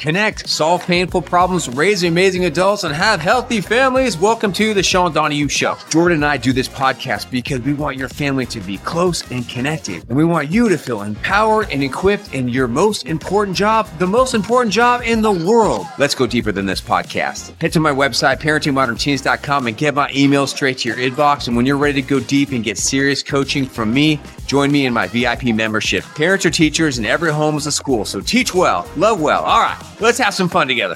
connect, solve painful problems, raise amazing adults, and have healthy families. Welcome to the Sean Donahue Show. Jordan and I do this podcast because we want your family to be close and connected. And we want you to feel empowered and equipped in your most important job, the most important job in the world. Let's go deeper than this podcast. Head to my website, parentingmodernteens.com, and get my email straight to your inbox. And when you're ready to go deep and get serious coaching from me, join me in my VIP membership. Parents are teachers and every home is a school. So teach well, love well. All right, let's have some fun together.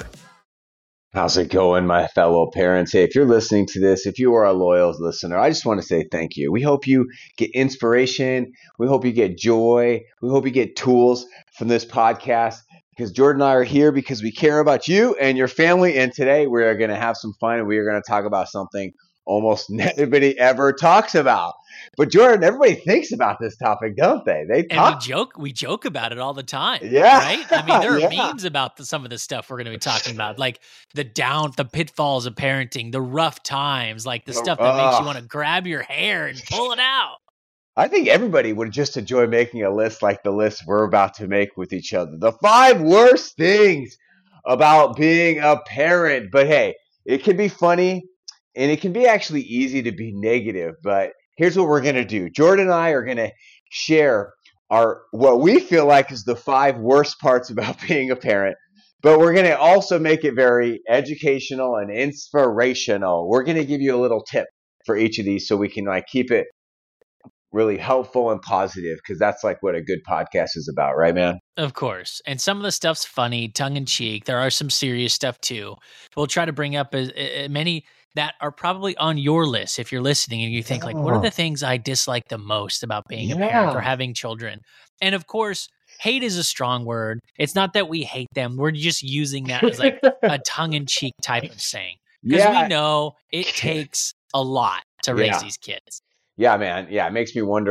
How's it going, my fellow parents? Hey, if you're listening to this, if you are a loyal listener, I just want to say thank you. We hope you get inspiration. We hope you get joy. We hope you get tools from this podcast, because Jordan and I are here because we care about you and your family. And today we are going to have some fun, and we are going to talk about something almost nobody ever talks about. But Jordan, everybody thinks about this topic, don't they? And we joke about it all the time. Yeah. Right? I mean, there are memes about some of the stuff we're going to be talking about, like the pitfalls of parenting, the rough times, like the stuff that makes you want to grab your hair and pull it out. I think everybody would just enjoy making a list like the list we're about to make with each other. The 5 worst things about being a parent. But hey, it can be funny and it can be actually easy to be negative. But here's what we're going to do. Jordan and I are going to share what we feel like is the 5 worst parts about being a parent. But we're going to also make it very educational and inspirational. We're going to give you a little tip for each of these so we can keep it really helpful and positive, because that's what a good podcast is about, right, man? Of course. And some of the stuff's funny, tongue-in-cheek. There are some serious stuff too. We'll try to bring up as many that are probably on your list if you're listening and you think what are the things I dislike the most about being a parent or having children? And of course, hate is a strong word. It's not that we hate them. We're just using that as a tongue-in-cheek type of saying, because we know it takes a lot to raise these kids. Yeah, man. Yeah, it makes me wonder,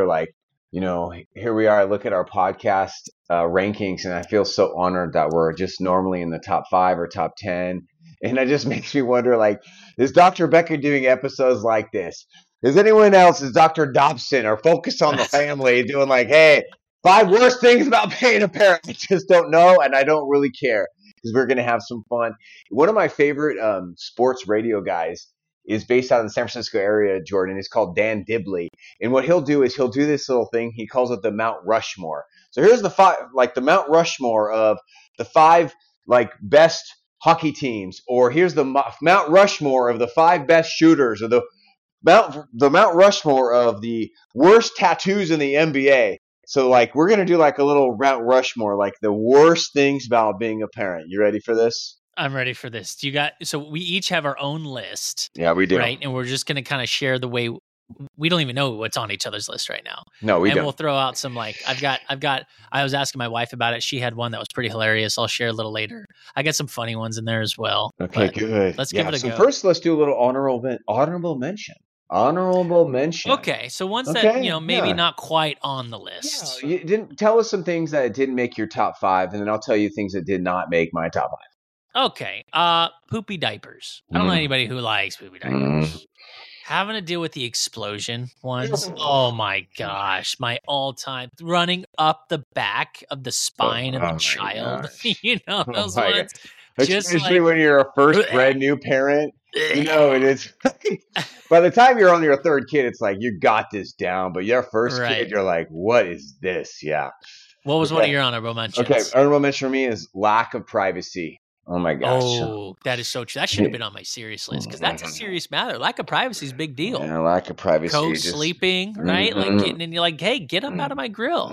here we are, I look at our podcast rankings, and I feel so honored that we're just normally in the top 5 or top 10. And it just makes me wonder, is Dr. Becker doing episodes like this? Is anyone else, is Dr. Dobson or Focus on the Family doing hey, 5 worst things about being a parent? I just don't know, and I don't really care, because we're going to have some fun. One of my favorite sports radio guys is based out in the San Francisco area, Jordan. It's called Dan Dibley. And what he'll do is he'll do this little thing. He calls it the Mount Rushmore. So here's the 5, the Mount Rushmore of the 5, best hockey teams. Or here's the Mount Rushmore of the 5 best shooters, or the Mount Rushmore of the worst tattoos in the NBA. So we're going to do a little Mount Rushmore, the worst things about being a parent. You ready for this? I'm ready for this. So we each have our own list. Yeah, we do. Right? And we're just going to kind of share the way we don't even know what's on each other's list right now. No, we don't. And we'll throw out some I was asking my wife about it. She had one that was pretty hilarious. I'll share a little later. I got some funny ones in there as well. Okay, good. Let's give it a go. So first, let's do a little honorable mention. Honorable mention. Okay, so ones that maybe not quite on the list. Yeah, you didn't tell us some things that didn't make your top 5, and then I'll tell you things that did not make my top 5. Okay, poopy diapers. I don't know anybody who likes poopy diapers. Having to deal with the explosion ones. Oh my gosh, my all-time running up the back of the spine of a child. Those ones. Especially when you're a first brand new parent. It is. By the time you're on your 3rd kid, it's you got this down. But your first kid, you're what is this? Yeah. What was one of your honorable mentions? Okay, honorable mention for me is lack of privacy. Oh my gosh. Oh, that is so true. That should have been on my serious list, because that's a serious matter. Lack of privacy is a big deal. Yeah, lack of privacy. Co-sleeping, right? Getting in, you're hey, get up out of my grill.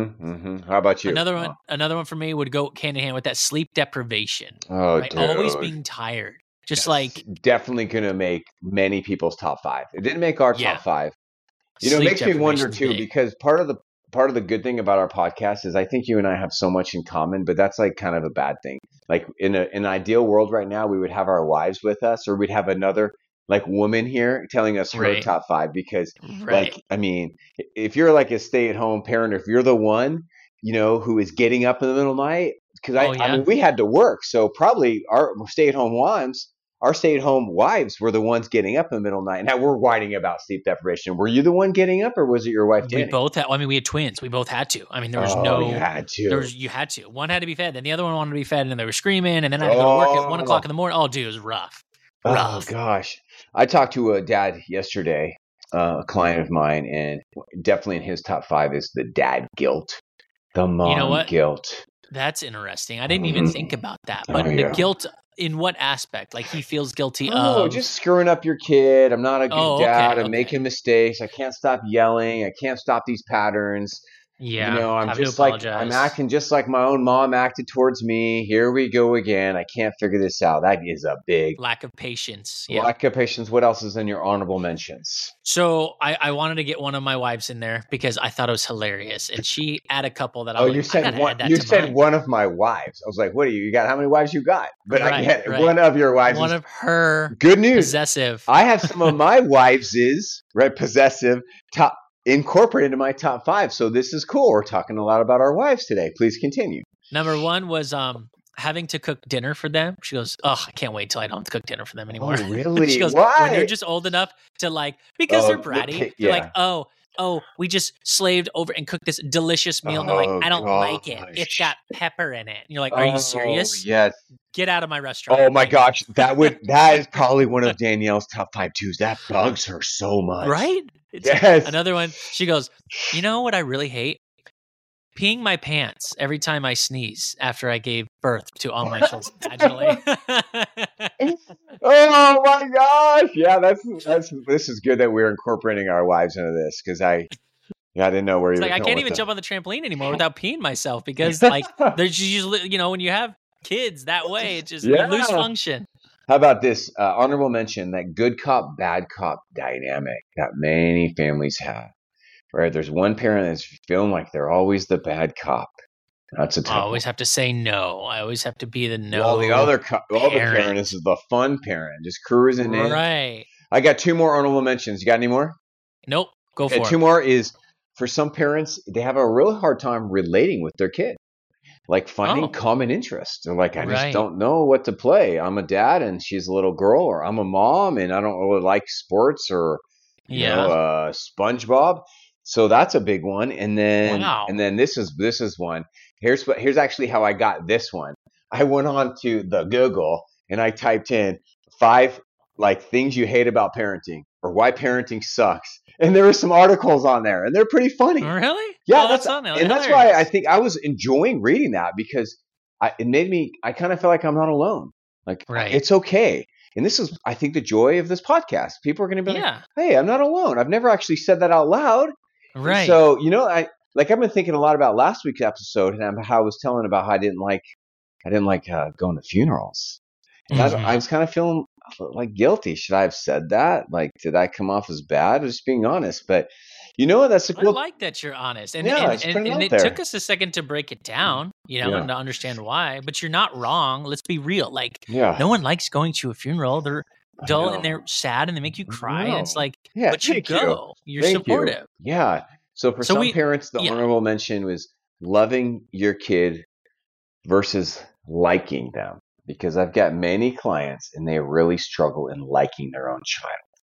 How about you? Another one for me would go hand in hand with that sleep deprivation. Oh, right? Always being tired. Definitely going to make many people's top 5. It didn't make our top 5. It makes me wonder too, because part of the good thing about our podcast is I think you and I have so much in common, but that's kind of a bad thing. In an ideal world right now, we would have our wives with us, or we'd have another woman here telling us her top 5, because if you're a stay-at-home parent, or if you're the one, who is getting up in the middle of the night, because we had to work. So probably our stay-at-home moms our stay-at-home wives were the ones getting up in the middle of the night. Now we're whining about sleep deprivation. Were you the one getting up, or was it your wife? We both had. I mean, we had twins. We both had to. I mean, there was you had to. You had to. One had to be fed, then the other one wanted to be fed, and they were screaming, and then I had to go to work at 1 o'clock in the morning. Oh, dude, it was rough. Oh gosh, I talked to a dad yesterday, a client of mine, and definitely in his top 5 is the dad guilt, the mom guilt. That's interesting. I didn't even think about that. But the guilt, in what aspect? Like he feels guilty of just screwing up your kid. I'm not a good dad. I'm making mistakes. I can't stop yelling. I can't stop these patterns. Yeah, I'm acting just like my own mom acted towards me. Here we go again. I can't figure this out. That is a big lack of patience. Lack of patience. What else is in your honorable mentions? So I wanted to get one of my wives in there because I thought it was hilarious, and she had a couple that you said one. You said one of my wives. I was like, what are you? You got how many wives you got? But I get it. One of your wives. One of her. Good news. Possessive. I have some of my wives possessive incorporated into my top 5. So this is cool. We're talking a lot about our wives today. Please continue. Number 1 was having to cook dinner for them. She goes, "Oh, I can't wait till I don't have to cook dinner for them anymore." Oh, really? She goes, "Why?" When they're just old enough to because they're bratty. They're like, "Oh, we just slaved over and cooked this delicious meal." And they're like, "I don't like it. It's got pepper in it." And you're like, "Are you serious?" Yes. Get out of my restaurant. Oh my gosh, that is probably one of Danielle's top 5 too. That bugs her so much. Right? Yes. Another one. She goes, "You know what I really hate? Peeing my pants every time I sneeze after I gave birth to all my children vaginally." Oh my gosh! Yeah, this is good that we're incorporating our wives into this because I didn't know where you were going. I can't even jump on the trampoline anymore without peeing myself because there's usually when you have kids that way, it's just you lose function. How about this honorable mention, that good cop, bad cop dynamic that many families have, right? There's one parent that's feeling like they're always the bad cop. That's a tough I always have to say no. I always have to be the no. Well, the other parent is the fun parent, just cruising in. Right. I got 2 more honorable mentions. You got any more? Nope. Go for it. 2 more is, for some parents, they have a real hard time relating with their kid. Like finding common interest. They're like, I just don't know what to play. I'm a dad and she's a little girl, or I'm a mom and I don't really like sports or SpongeBob. So that's a big one. And then this is one. Here's actually how I got this one. I went on to the Google and I typed in 5 things you hate about parenting or why parenting sucks. And there were some articles on there, and they're pretty funny. Really? Yeah, that's why I think I was enjoying reading that because it made me. I kind of feel like I'm not alone. It's okay. And this is, I think, the joy of this podcast. People are going to be like, "Hey, I'm not alone." I've never actually said that out loud. Right. So I've been thinking a lot about last week's episode and how I was telling about how I didn't like going to funerals. And I was kind of feeling guilty. Should I have said that? Did I come off as bad? Just being honest. But that's a cool. I like that you're honest. And it took us a second to break it down, and to understand why. But you're not wrong. Let's be real. No one likes going to a funeral. They're dull and they're sad and they make you cry. And it's but you go. You're supportive. Yeah. So for some parents, the honorable mention was loving your kid versus liking them. Because I've got many clients and they really struggle in liking their own child.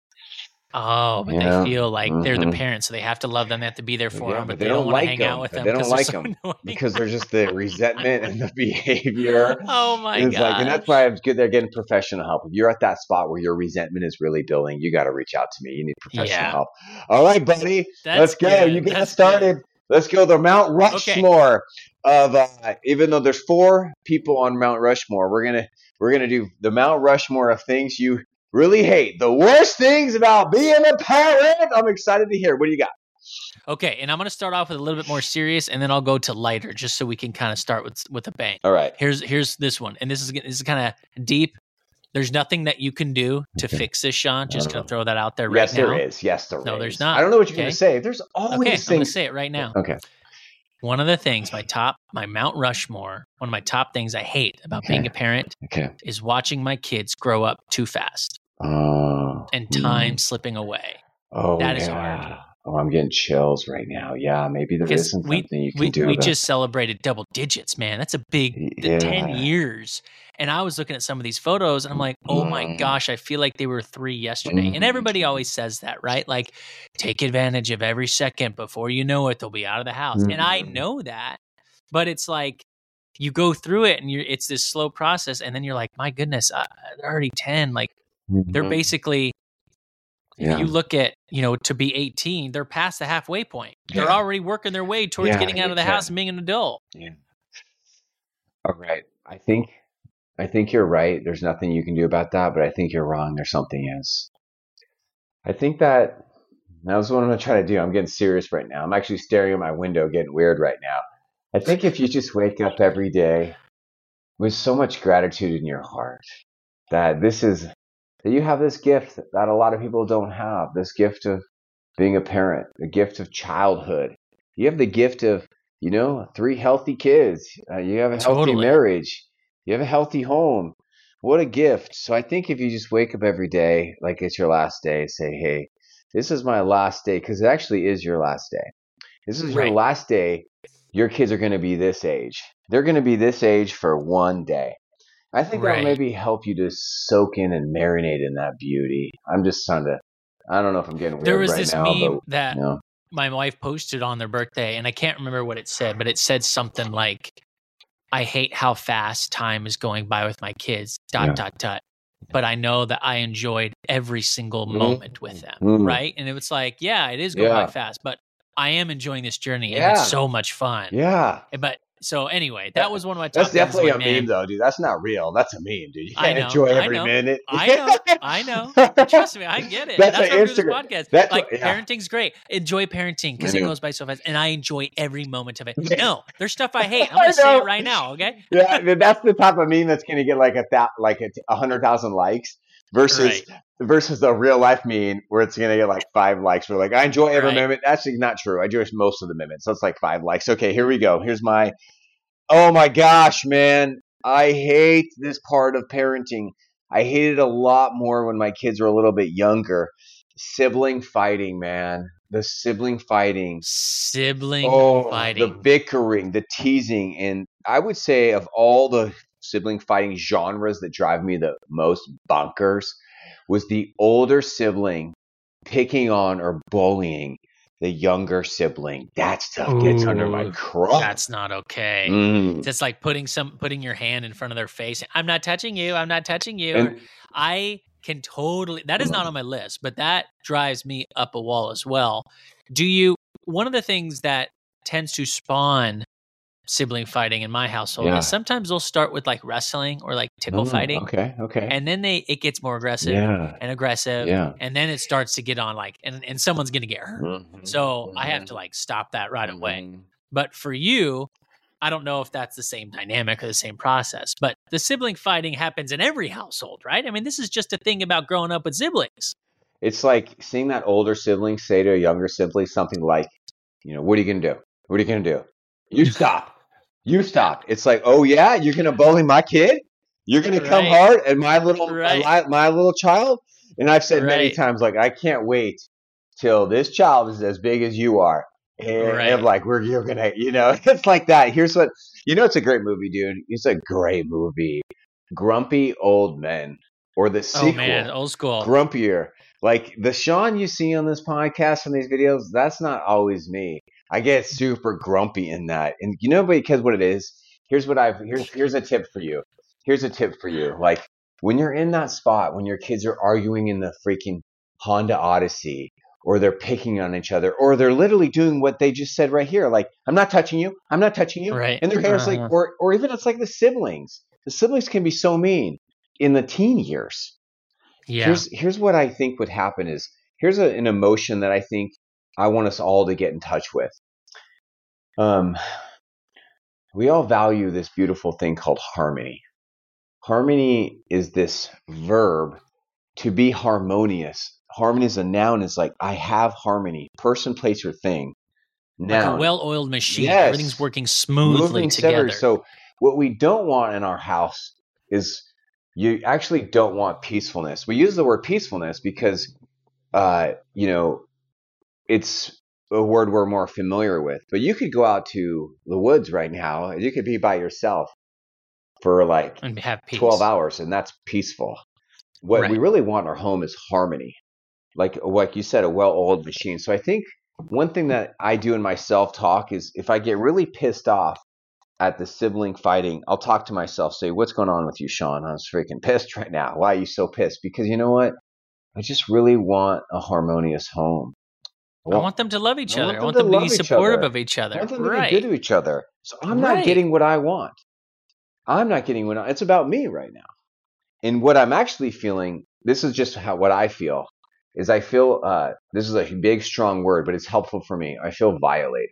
Oh, but they feel like they're the parents, so they have to love them. They have to be there for them, but they don't want to hang out with them. They don't like them because there's just the resentment and the behavior. Oh my god! And that's why it's good they're getting professional help. If you're at that spot where your resentment is really building, you got to reach out to me. You need professional help. All right, buddy, let's go. You get started. Good. Let's go. The Mount Rushmore of even though there's 4 people on Mount Rushmore, we're gonna do the Mount Rushmore of things you really hate. The worst things about being a parent. I'm excited to hear. What do you got? Okay, and I'm going to start off with a little bit more serious, and then I'll go to lighter, just so we can kind of start with a bang. All right. Here's this one, and this is kind of deep. There's nothing that you can do to fix this, Sean. Just going to throw that out there right now. Yes, there is. No, there's not. I don't know what you're going to say. There's always things. I'm going to say it right now. Okay. One of the things, my Mount Rushmore, one of my top things I hate about being a parent is watching my kids grow up too fast and time slipping away. Oh, that is hard. Oh, I'm getting chills right now. Yeah, maybe there isn't something you can do. We just celebrated double digits, man. That's a big 10 years. And I was looking at some of these photos and I'm like, oh my gosh, I feel like they were 3 yesterday. And everybody always says that, right? Like, take advantage of every second. Before you know it, they'll be out of the house. And I know that, but it's like, you go through it and it's this slow process. And then you're like, my goodness, they're already 10. Like, they're basically, if you look at, to be 18, they're past the halfway point. They're already working their way towards getting out of the house and being an adult. Yeah. All right. I think you're right. There's nothing you can do about that, but I think you're wrong. There's something else. I think that's what I'm going to try to do. I'm getting serious right now. I'm actually staring at my window, getting weird right now. I think if you just wake up every day with so much gratitude in your heart that you have this gift that a lot of people don't have, this gift of being a parent, the gift of childhood. You have the gift of, 3 healthy kids. You have a healthy marriage. You have a healthy home. What a gift. So I think if you just wake up every day like it's your last day, say, hey, this is my last day, because it actually is your last day. This is your last day. Your kids are going to be this age. They're going to be this age for one day. I think that will maybe help you to soak in and marinate in that beauty. I'm just trying to, I don't know if I'm getting weird right now. There was this meme that my wife posted on their birthday, and I can't remember what it said, but it said something like, I hate how fast time is going by with my kids, ... But I know that I enjoyed every single moment with them, right? And it was like, it is going by fast, but I am enjoying this journey, and it's so much fun. Yeah. But so anyway, that was one of my top. That's definitely a meme, though, dude. That's not real. That's a meme, dude. You can't enjoy every minute. I know. Trust me, I get it. That's why we do this podcast. Parenting's great. Enjoy parenting because it goes by so fast, and I enjoy every moment of it. No, there's stuff I hate. I'm going to say it right now, okay? Yeah, that's the type of meme that's going to get like 100,000 likes versus the real life meme where it's going to get like 5 likes. We're like, I enjoy every moment. Actually, not true. I enjoy most of the minutes. So it's like 5 likes. Okay, here we go. Here's oh my gosh, man. I hate this part of parenting. I hate it a lot more when my kids were a little bit younger. Sibling fighting, man. The sibling fighting. The bickering, the teasing. And I would say of all the sibling fighting genres that drive me the most bonkers was the older sibling picking on or bullying the younger sibling. That stuff gets under my crotch. That's not okay. It's like putting your hand in front of their face. I'm not touching you. I'm not touching you. And I can totally, that is not on my list, but that drives me up a wall as well. One of the things that tends to spawn sibling fighting in my household is sometimes they'll start with like wrestling or like tickle fighting. Okay. And then it gets more aggressive and aggressive. Yeah. And then it starts to get on like, and someone's going to get hurt. So I have to like stop that right away. But for you, I don't know if that's the same dynamic or the same process, but the sibling fighting happens in every household, right? I mean, this is just a thing about growing up with siblings. It's like seeing that older sibling say to a younger sibling something like, what are you going to do? What are you going to do? You stop. You stop. It's like, oh yeah, you're gonna bully my kid? You're gonna come hard at my little child? And I've said many times, like, I can't wait till this child is as big as you are. And I'm like, you're gonna, it's like that. Here's what, it's a great movie, dude. It's a great movie. Grumpy Old Men, or the sequel. Oh man, old school. Grumpier. Like the Sean you see on this podcast and these videos, that's not always me. I get super grumpy in that. And because what it is, here's a tip for you. Here's a tip for you. Like when you're in that spot, when your kids are arguing in the freaking Honda Odyssey, or they're picking on each other, or they're literally doing what they just said right here. Like, I'm not touching you. I'm not touching you. Right. And their hair's like, or even it's like the siblings. The siblings can be so mean in the teen years. Yeah. Here's what I think would happen is, here's an emotion that I think I want us all to get in touch with. We all value this beautiful thing called harmony. Harmony is this verb to be harmonious. Harmony is a noun. It's like, I have harmony. Person, place, or thing. Noun. Like a well-oiled machine. Yes. Everything's working smoothly together. So what we don't want in our house is, you actually don't want peacefulness. We use the word peacefulness because, it's a word we're more familiar with. But you could go out to the woods right now, and you could be by yourself, for like and have peace. 12 hours, and that's peaceful. What we really want in our home is harmony. Like you said, a well-oiled machine. So I think one thing that I do in my self-talk is if I get really pissed off at the sibling fighting, I'll talk to myself, say, what's going on with you, Sean? I'm freaking pissed right now. Why are you so pissed? Because you know what? I just really want a harmonious home. I want them to love each other. I want them to be supportive of each other. I want them to be good to each other. So I'm not getting what I want. It's about me right now. And what I'm actually feeling, this is just what I feel, is I feel, this is a big, strong word, but it's helpful for me. I feel violated.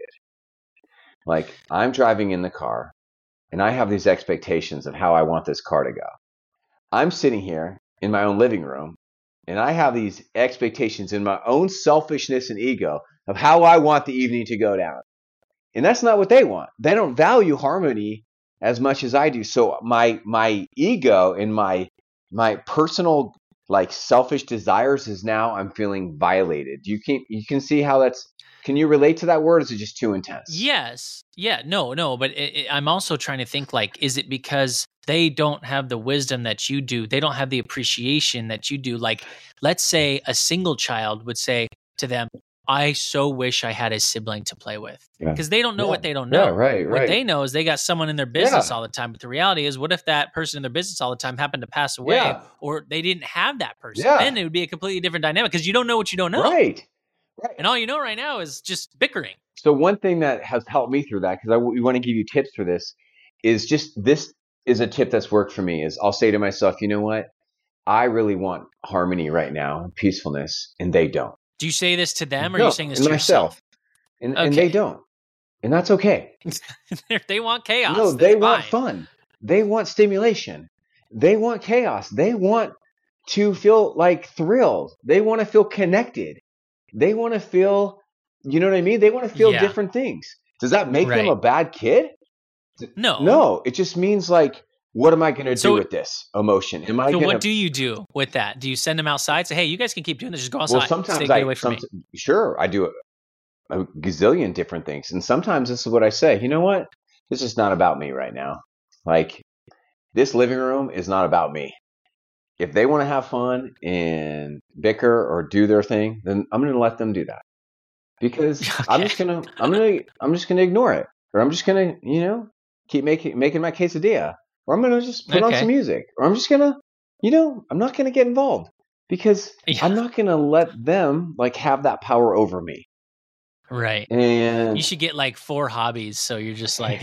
Like I'm driving in the car and I have these expectations of how I want this car to go. I'm sitting here in my own living room and I have these expectations in my own selfishness and ego of how I want the evening to go down. And that's not what they want. They don't value harmony as much as I do. So my ego and my personal like selfish desires is now I'm feeling violated. You can see how that's. Can you relate to that word? Or is it just too intense? Yes. Yeah. No. But I'm also trying to think like, is it because they don't have the wisdom that you do? They don't have the appreciation that you do. Like, let's say a single child would say to them, I so wish I had a sibling to play with, because they don't know what they don't know. Yeah, right. What they know is they got someone in their business all the time. But the reality is, what if that person in their business all the time happened to pass away, or they didn't have that person? Then it would be a completely different dynamic, because you don't know what you don't know. Right. And all you know right now is just bickering. So one thing that has helped me through that, because we want to give you tips for this, is just this is a tip that's worked for me. Is I'll say to myself, you know what? I really want harmony right now, peacefulness, and they don't. Do you say this to them, or are you saying this to myself? And they don't. And that's okay. They want chaos. No, they want fun. They want stimulation. They want chaos. They want to feel like thrilled. They want to feel connected. They want to feel, you know what I mean? They want to feel different things. Does that make them a bad kid? No, it just means like, what am I going to do with this emotion? What do you do with that? Do you send them outside? Say, hey, you guys can keep doing this. Just go outside. Well, sometimes get away from me. Sure, I do a gazillion different things. And sometimes this is what I say. You know what? This is not about me right now. Like, this living room is not about me. If they want to have fun and bicker or do their thing, then I'm going to let them do that, because I'm just going to ignore it, or I'm just going to, keep making my quesadilla, or I'm going to just put on some music, or I'm just going to, I'm not going to get involved, because I'm not going to let them like have that power over me. Right. And you should get like 4 hobbies. So you're just like,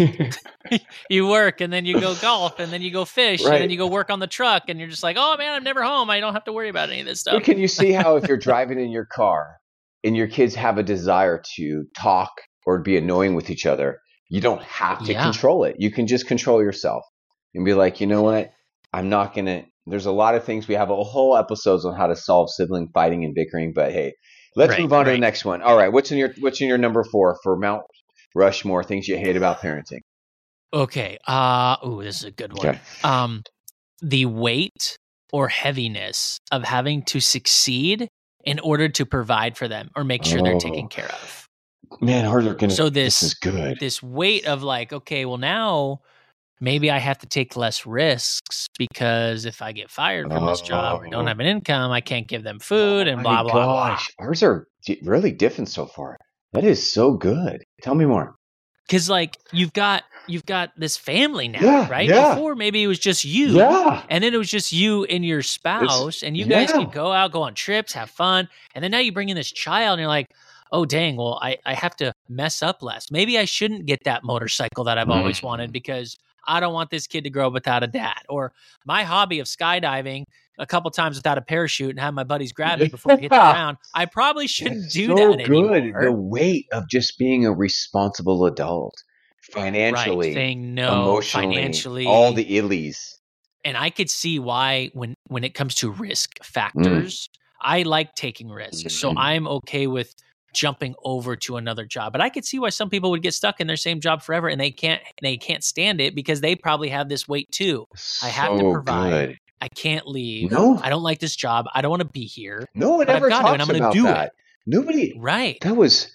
you work, and then you go golf, and then you go fish, and then you go work on the truck, and you're just like, oh man, I'm never home. I don't have to worry about any of this stuff. But can you see how if you're driving in your car and your kids have a desire to talk or be annoying with each other, you don't have to control it. You can just control yourself and be like, you know what? I'm not going to, there's a lot of things. We have a whole episodes on how to solve sibling fighting and bickering, but hey, let's move on to the next one. All right. What's in your number 4 for Mount Rushmore, things you hate about parenting? Okay. This is a good one. Okay. The weight or heaviness of having to succeed in order to provide for them or make sure they're taken care of. Man, this is good. This weight of like, okay, well now maybe I have to take less risks, because if I get fired from this job or don't have an income, I can't give them food and blah, blah, blah. Ours are really different so far. That is so good. Tell me more. Because like you've got this family now, right? Yeah. Before maybe it was just you. Yeah. And then it was just you and your spouse, and you guys could go out, go on trips, have fun. And then now you bring in this child and you're like, oh, dang, well, I have to mess up less. Maybe I shouldn't get that motorcycle that I've always wanted, because I don't want this kid to grow up without a dad. Or my hobby of skydiving a couple times without a parachute and have my buddies grab me before we hit the ground. I probably shouldn't do that anymore. The weight of just being a responsible adult, financially, saying no, emotionally, financially, all the illies. And I could see why when it comes to risk factors, I like taking risks. So I'm okay with jumping over to another job. But I could see why some people would get stuck in their same job forever, and they can't stand it, because they probably have this weight too. I have to provide. Good. I can't leave. No. I don't like this job. I don't want to be here. No one ever talks and I'm about do that. It. Nobody. Right. That was,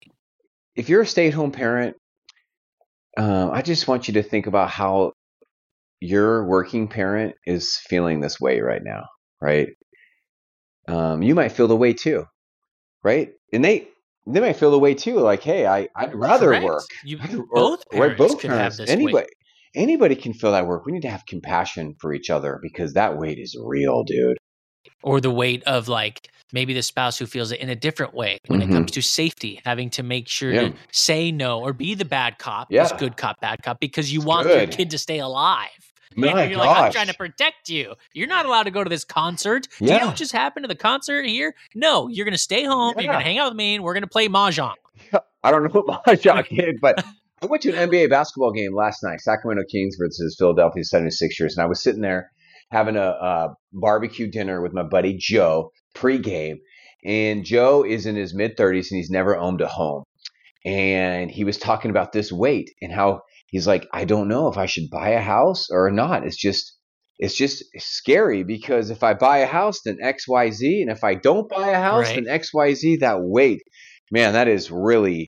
if you're a stay-at-home parent, I just want you to think about how your working parent is feeling this way right now, right? You might feel the way too, right? And they might feel the way too. Like, hey, I'd rather Correct. work. Both parents could have this weight. Anybody can feel that work. We need to have compassion for each other because that weight is real, dude. Or the weight of like maybe the spouse who feels it in a different way when it comes to safety, having to make sure to say no or be the bad cop, this good cop, bad cop, because you want your kid to stay alive. You're like, I'm trying to protect you. You're not allowed to go to this concert. Do you know what just happened to the concert here? No, you're going to stay home. You're going to hang out with me, and we're going to play Mahjong. I don't know what Mahjong is, but I went to an NBA basketball game last night, Sacramento Kings versus Philadelphia 76ers, and I was sitting there having a barbecue dinner with my buddy Joe pregame, and Joe is in his mid-30s, and he's never owned a home. And he was talking about this weight and how he's like, I don't know if I should buy a house or not. It's just scary because if I buy a house, then X, Y, Z. And if I don't buy a house, then X, Y, Z. That weight, man, that is really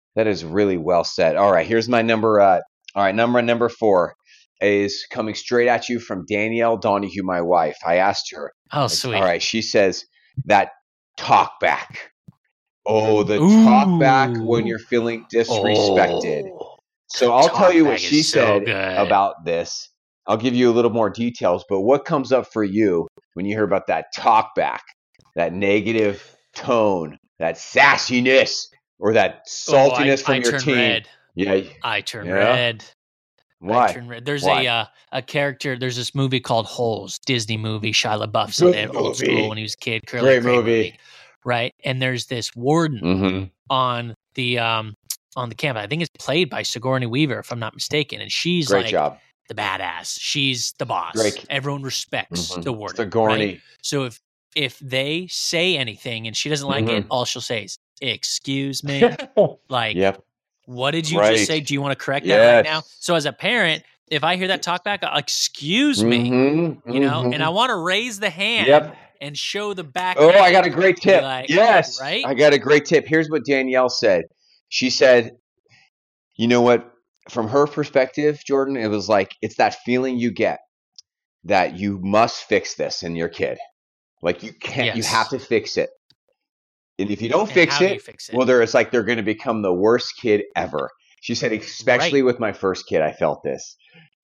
well said. All right, here's my number. All right, number 4 is coming straight at you from Danielle Donahue, my wife. I asked her. Oh, sweet. All right, she says that talk back. Oh, the talk back when you're feeling disrespected. So I'll tell you what she said about this. I'll give you a little more details, but what comes up for you when you hear about that talk back, that negative tone, that sassiness, or that saltiness from your team? Red. Yeah, I turn red. Why? I turn red. There's a character. There's this movie called Holes, Disney movie. Shia LaBeouf's in it, old school when he was a kid. Great movie. Right, and there's this warden on the campus. I think it's played by Sigourney Weaver, if I'm not mistaken, and she's Great job. The badass. She's the boss. Great. Everyone respects the warden. Sigourney. Right? So if they say anything and she doesn't like it, all she'll say is, "Excuse me." Like, what did you just say? Do you want to correct that right now? So as a parent, if I hear that talk back, excuse me, you know, and I want to raise the hand and show the back. Oh, I got a great tip. Like, yes. Right? I got a great tip. Here's what Danielle said. She said, you know what? From her perspective, Jordan, it was like, it's that feeling you get that you must fix this in your kid. Like you can't, you have to fix it. And if you don't fix it, well, they're going to become the worst kid ever. She said, especially with my first kid, I felt this.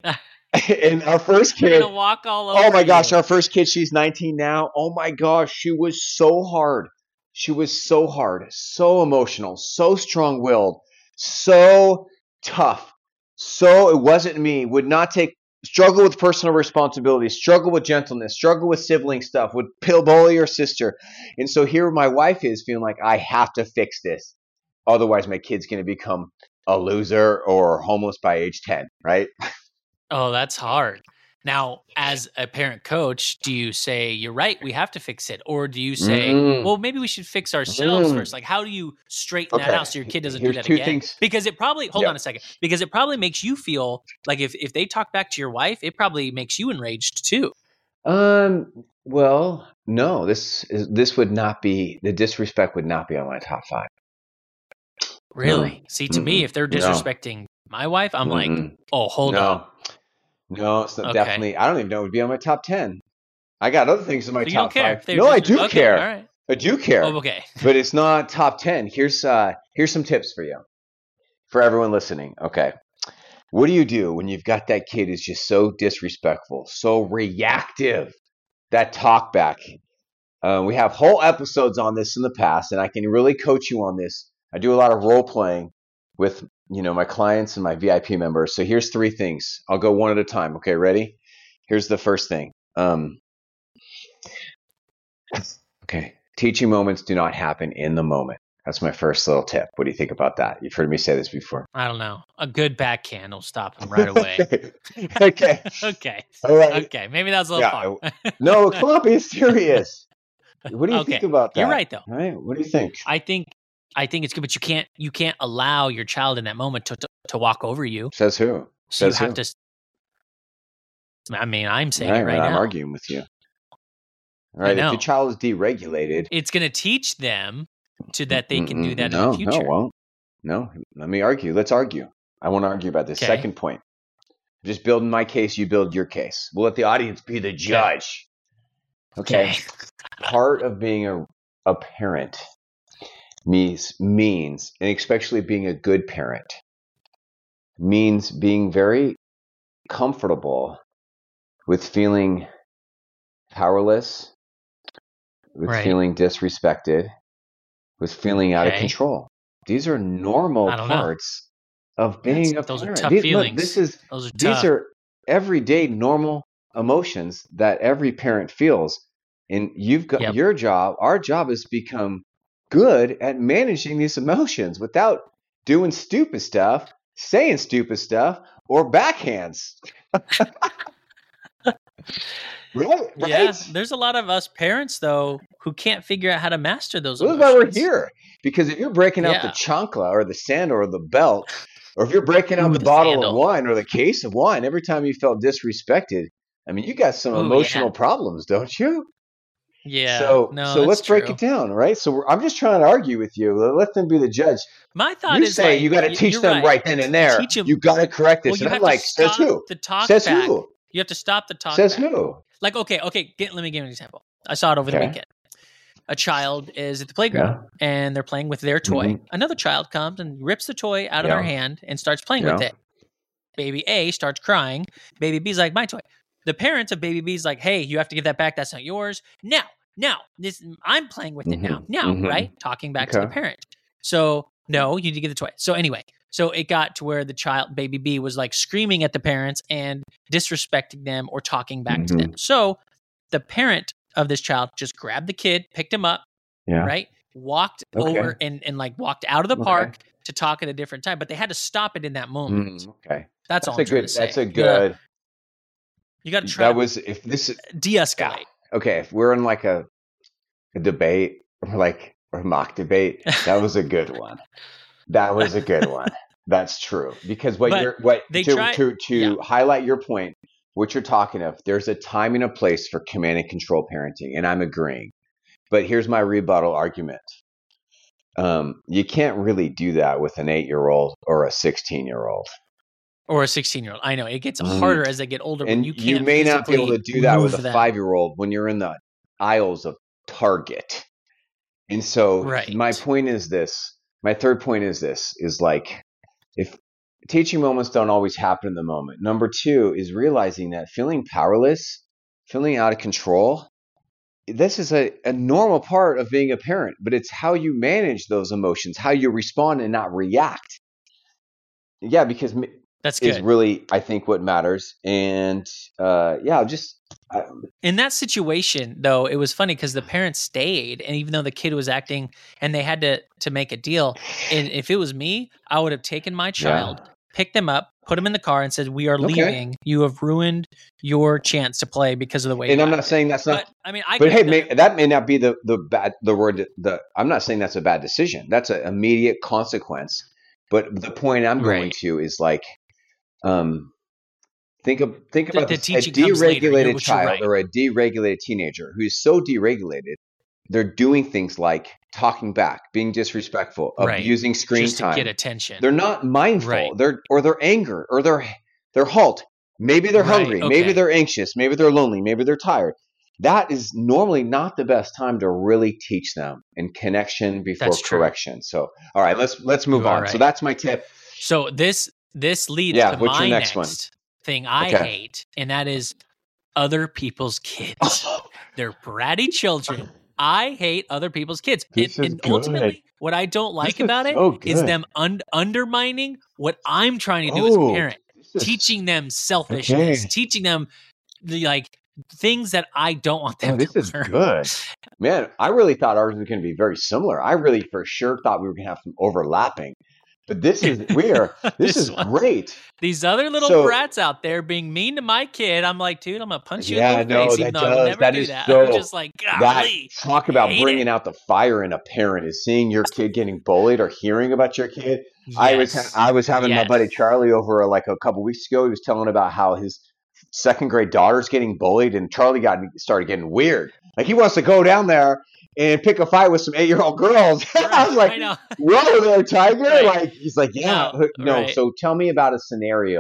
And our first kid, gonna walk all over oh my gosh, our first kid, she's 19 now. Oh my gosh, she was so hard. She was so hard, so emotional, so strong-willed, so tough. So it wasn't me, struggle with personal responsibility, struggle with gentleness, struggle with sibling stuff, would bully her sister. And so here my wife is feeling like I have to fix this. Otherwise my kid's going to become a loser or homeless by age 10, right? Oh, that's hard. Now, as a parent coach, do you say, you're right, we have to fix it? Or do you say, well, maybe we should fix ourselves first? Like, how do you straighten that out so your kid doesn't do that again? Things. Because it probably, hold on a second, because it probably makes you feel like if they talk back to your wife, it probably makes you enraged too. Well, no, this would not be, the disrespect would not be on my top 5. Really? See, to me, if they're disrespecting my wife, I'm like, oh, hold on. No, it's not definitely. I don't even know it would be on my top 10. I got other things in my top 5. No, I do care. All right. I do care. Oh, okay. But it's not top 10. Here's some tips for you, for everyone listening. Okay, what do you do when you've got that kid who's just so disrespectful, so reactive? That talk back. We have whole episodes on this in the past, and I can really coach you on this. I do a lot of role playing with my clients and my VIP members. So here's 3 things. I'll go one at a time. Okay, ready? Here's the first thing. Okay. Teaching moments do not happen in the moment. That's my first little tip. What do you think about that? You've heard me say this before. I don't know. A good backhand will stop him right away. Okay. Okay. All right. Okay. Maybe that was a little far. No, come on, be serious. What do you think about that? You're right, though. All right. What do you think? I think it's good, but you can't allow your child in that moment to walk over you. Says who? So you have to. I mean, I'm saying it right now. I'm arguing with you. All right. If your child is deregulated, it's going to teach them that they can do that in the future. No, it won't. No, let me argue. Let's argue. I want to argue about this second point. Just building my case, you build your case. We'll let the audience be the judge. Okay. Part of being a parent means, and especially being a good parent, means being very comfortable with feeling powerless, with feeling disrespected, with feeling out of control. These are normal parts of being a parent. Those are tough feelings. These are everyday normal emotions that every parent feels. And you've got your job. Our job is to become good at managing these emotions without doing stupid stuff, saying stupid stuff, or backhands. Right? Yeah, there's a lot of us parents, though, who can't figure out how to master those emotions. That's why we're here. Because if you're breaking out the chancla or the sand or the belt, or if you're breaking out the bottle of wine or the case of wine every time you felt disrespected, I mean, you got some emotional problems, don't you? Yeah. So let's break it down, right? So I'm just trying to argue with you. Let them be the judge. My thought is you got to teach them right then and there. You got to correct this. Well, and I'm like, says who? Says who? You have to stop the talk. Says who? Like, okay. Let me give you an example. I saw it over the weekend. A child is at the playground and they're playing with their toy. Mm-hmm. Another child comes and rips the toy out of their hand and starts playing with it. Baby A starts crying. Baby B's like, my toy. The parents of Baby B's like, hey, you have to give that back. That's not yours. Now, I'm playing with it now, right? Talking back to the parent. So, no, you need to get the toy. So anyway, it got to where the child, Baby B, was like screaming at the parents and disrespecting them or talking back to them. So the parent of this child just grabbed the kid, picked him up, right? Walked over and like walked out of the park to talk at a different time. But they had to stop it in that moment. That's all I'm trying to say. That's a good... You got to try de-escalate. Yeah. Okay, if we're in like a debate or a mock debate, that was a good one. That was a good one. That's true. Because to highlight your point, what you're talking of, there's a time and a place for command and control parenting, and I'm agreeing. But here's my rebuttal argument. You can't really do that with an 8-year-old or a 16-year-old. Or a 16-year-old. I know. It gets harder as they get older. And you may not be able to do that with a 5-year-old when you're in the aisles of Target. And so my point is this. My third point is this, is like, if teaching moments don't always happen in the moment. Number 2 is realizing that feeling powerless, feeling out of control, this is a normal part of being a parent, but it's how you manage those emotions, how you respond and not react. Yeah, because that's good. Is really, I think, what matters. And in that situation, though, it was funny because the parents stayed, and even though the kid was acting, and they had to make a deal. And if it was me, I would have taken my child, picked them up, put them in the car, and said, "We are leaving. You have ruined your chance to play because of the way." And I'm not saying that's not. But, I mean, that may not be the word. I'm not saying that's a bad decision. That's an immediate consequence. But the point I'm going to is like. Think about a deregulated child or a deregulated teenager who's so deregulated, they're doing things like talking back, being disrespectful, abusing screen just time. To get attention. They're not mindful. They're anger or they're halt. Maybe they're hungry. Maybe they're anxious. Maybe they're lonely. Maybe they're tired. That is normally not the best time to really teach them in connection before correction. So, all right, let's move on. Right. So that's my tip. So this leads to my next thing I hate, and that is other people's kids. They're bratty children. I hate other people's kids. And ultimately, what I don't like about it is them undermining what I'm trying to do as a parent, teaching them selfishness, teaching them things that I don't want them to learn. This is good. Man, I really thought ours was going to be very similar. I really for sure thought we were going to have some overlapping. But this is this is great. These other little brats out there being mean to my kid. I'm like, dude, I'm gonna punch you in the face. Even though I would never do that. I'm just like, golly. Talk about bringing out the fire in a parent is seeing your kid getting bullied or hearing about your kid. Yes. I was having my buddy Charlie over like a couple weeks ago. He was telling about how his second grade daughter's getting bullied, and Charlie started getting weird. Like he wants to go down there and pick a fight with some 8-year-old girls. I was like, whoa there, Tiger. Like, he's like, no. So tell me about a scenario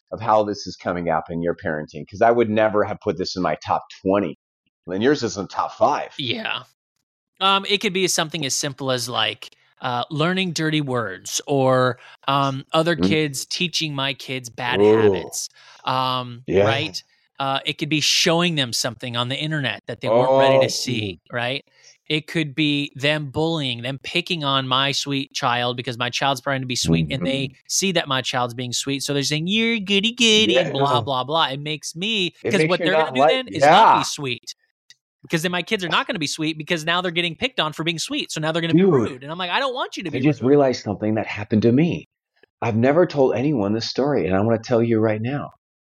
of how this is coming up in your parenting, because I would never have put this in my top 20. And yours is in top 5. Yeah. It could be something as simple as like learning dirty words, or other kids teaching my kids bad habits. Right? It could be showing them something on the internet that they weren't ready to see, right? It could be them bullying, them picking on my sweet child because my child's trying to be sweet, and they see that my child's being sweet, so they're saying, you're goody, blah, blah, blah. It makes me, because what they're going to do then is not be sweet. Because then my kids are not going to be sweet, because now they're getting picked on for being sweet. So now they're going to be rude. And I'm like, I don't want you to be rude. I just realized something that happened to me. I've never told anyone this story, and I want to tell you right now.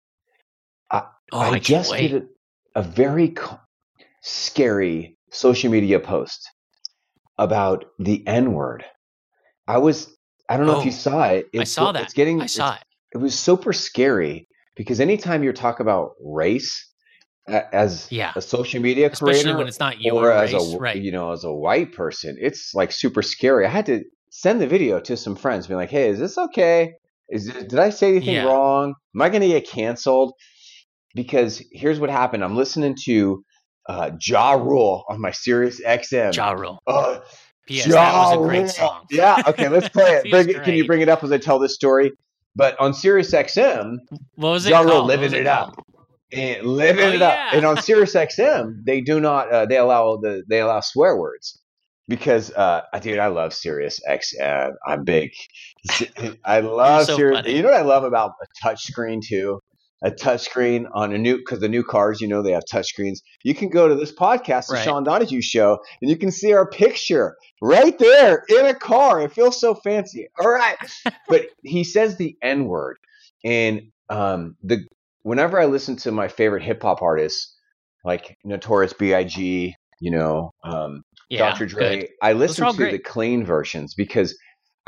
I just did a very scary social media post about the N-word. I don't know if you saw it. I saw that. I saw it. It was super scary, because anytime you talk about race as a social media especially creator, when it's not your or race, as as a white person, it's like super scary. I had to send the video to some friends, being like, "Hey, is this okay? Did I say anything wrong? Am I going to get canceled?" Because here's what happened. I'm listening to Ja Rule on my Sirius XM. Ja Rule. P.S. That was a great song. Yeah. Okay, let's play it. Can you bring it up as I tell this story? But on Sirius XM, what was it Ja called? Rule living it up. And living it up. And on Sirius XM, they do not. They allow swear words. Because, dude, I love Sirius XM. I'm big. I love Sirius. Funny. You know what I love about a touchscreen too? A touchscreen on because the new cars, they have touchscreens. You can go to this podcast, the Sean Donahue Show, and you can see our picture right there in a car. It feels so fancy. All right. But he says the N-word. And whenever I listen to my favorite hip hop artists, like Notorious B.I.G., Dr. Dre, good. I listen to the clean versions, because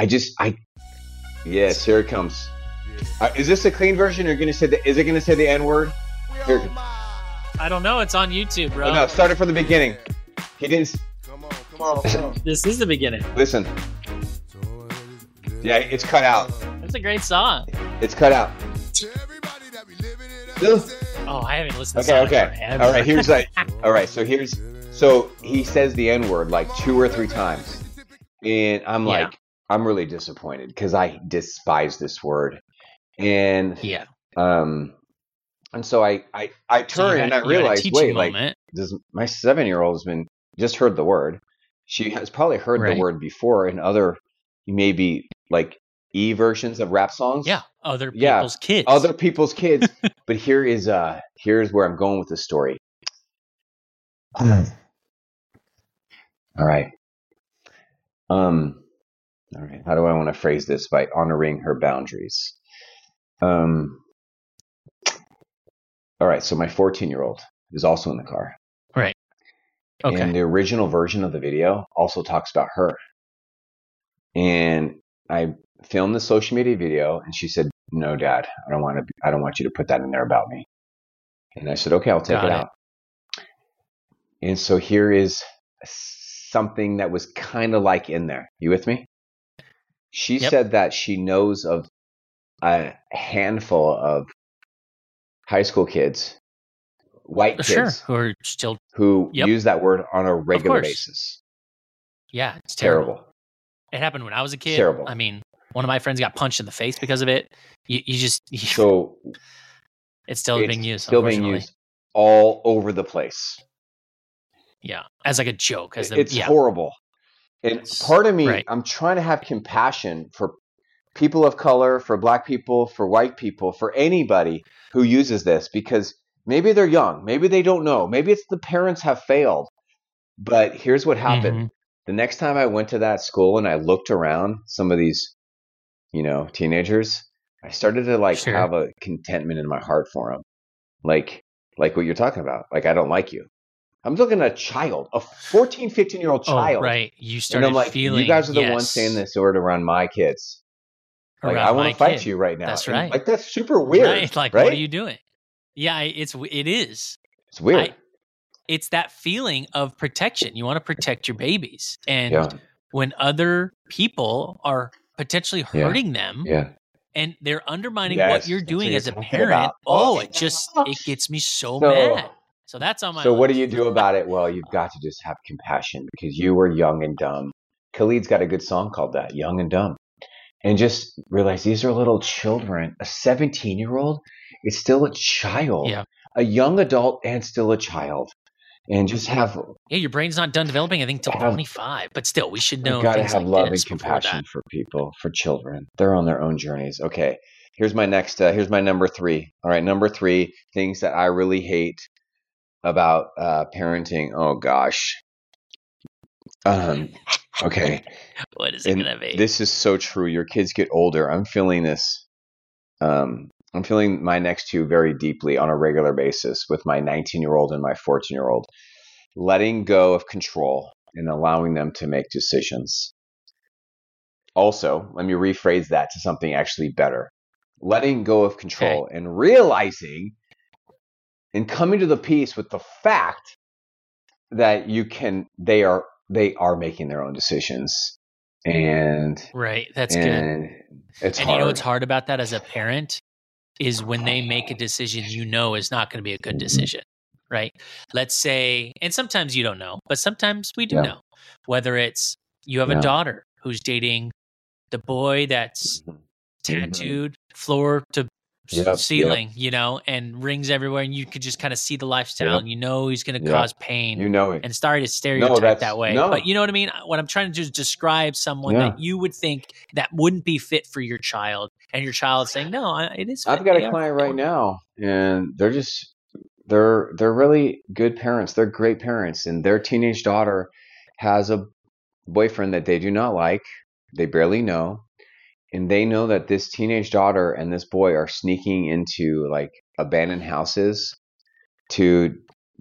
yes, here it comes. Is this a clean version, or is it going to say the N-word? Here. I don't know. It's on YouTube, bro. Oh, no, start it from the beginning. He didn't. Come on. This is the beginning. Listen. Yeah, it's cut out. That's a great song. It's cut out. Oh, I haven't listened to Okay. All right, here's like. All right, so he says the N-word like 2 or 3 times. And I'm like, I'm really disappointed, because I despise this word. And and so I turn and I realize, wait, like my 7-year-old has just heard the word. She has probably heard the word before in other, maybe like versions of rap songs. Yeah, other people's kids. Other people's kids. But here's where I'm going with the story. All right. All right. How do I want to phrase this? By honoring her boundaries. All right. So my 14-year-old is also in the car. Right. Okay. And the original version of the video also talks about her. And I filmed the social media video, and she said, "No, Dad, I don't want you to put that in there about me." And I said, "Okay, I'll take it out." And so here is something that was kind of like in there. You with me? She said that she knows of a handful of high school kids, white kids, who use that word on a regular basis. Yeah, it's terrible. It happened when I was a kid. Terrible. I mean, one of my friends got punched in the face because of it. So it's still being used. Still being used all over the place. Yeah, as like a joke. It's horrible. And part of me, I'm trying to have compassion for people of color, for Black people, for white people, for anybody who uses this, because maybe they're young, maybe they don't know, maybe it's the parents have failed. But here's what happened. Mm-hmm. The next time I went to that school and I looked around some of these, teenagers, I started to have a contentment in my heart for them. Like what you're talking about. Like, I don't like you. I'm looking at a child, a 14, 15-year-old child. Oh, right. You started and I'm like, feeling, you guys are the ones saying this word around my kids. Like, I want to fight you right now. That's right. And, that's super weird. Right. Like, what are you doing? Yeah, it is. It's weird. It's that feeling of protection. You want to protect your babies. And when other people are potentially hurting them, and they're undermining what you're doing as a parent. It gets me so mad. So that's on my So list. what do you do about it? Well, you've got to just have compassion because you were young and dumb. Khalid's got a good song called that, Young and Dumb. And just realize these are little children. A 17-year-old is still a child. Yeah. A young adult and still a child. And just have... Yeah, your brain's not done developing, I think, until 25. But still, we should know you gotta things have like love this and compassion for people, for children. They're on their own journeys. Okay, here's my next... here's my number 3. All right, number 3, things that I really hate about parenting. Oh, gosh. Okay. What is it going to be? This is so true. Your kids get older. I'm feeling this. I'm feeling my next 2 very deeply on a regular basis with my 19-year-old and my 14-year-old. Letting go of control and allowing them to make decisions. Also, let me rephrase that to something actually better. Letting go of control and realizing and coming to the peace with the fact that they are making their own decisions. And that's good. It's hard. You know what's hard about that as a parent is when they make a decision is not going to be a good decision, right? Let's say, and sometimes you don't know, but sometimes we do know. Whether it's you have a daughter who's dating the boy that's tattooed floor to ceiling, and rings everywhere, and you could just kind of see the lifestyle, and he's going to cause pain. And sorry to stereotype that way, but you know what I mean? What I'm trying to do is describe someone that you would think that wouldn't be fit for your child, and your child saying, no, it is fit. I've got a client right now, and they're really good parents. They're great parents, and their teenage daughter has a boyfriend that they do not like. They barely know. And they know that this teenage daughter and this boy are sneaking into like abandoned houses to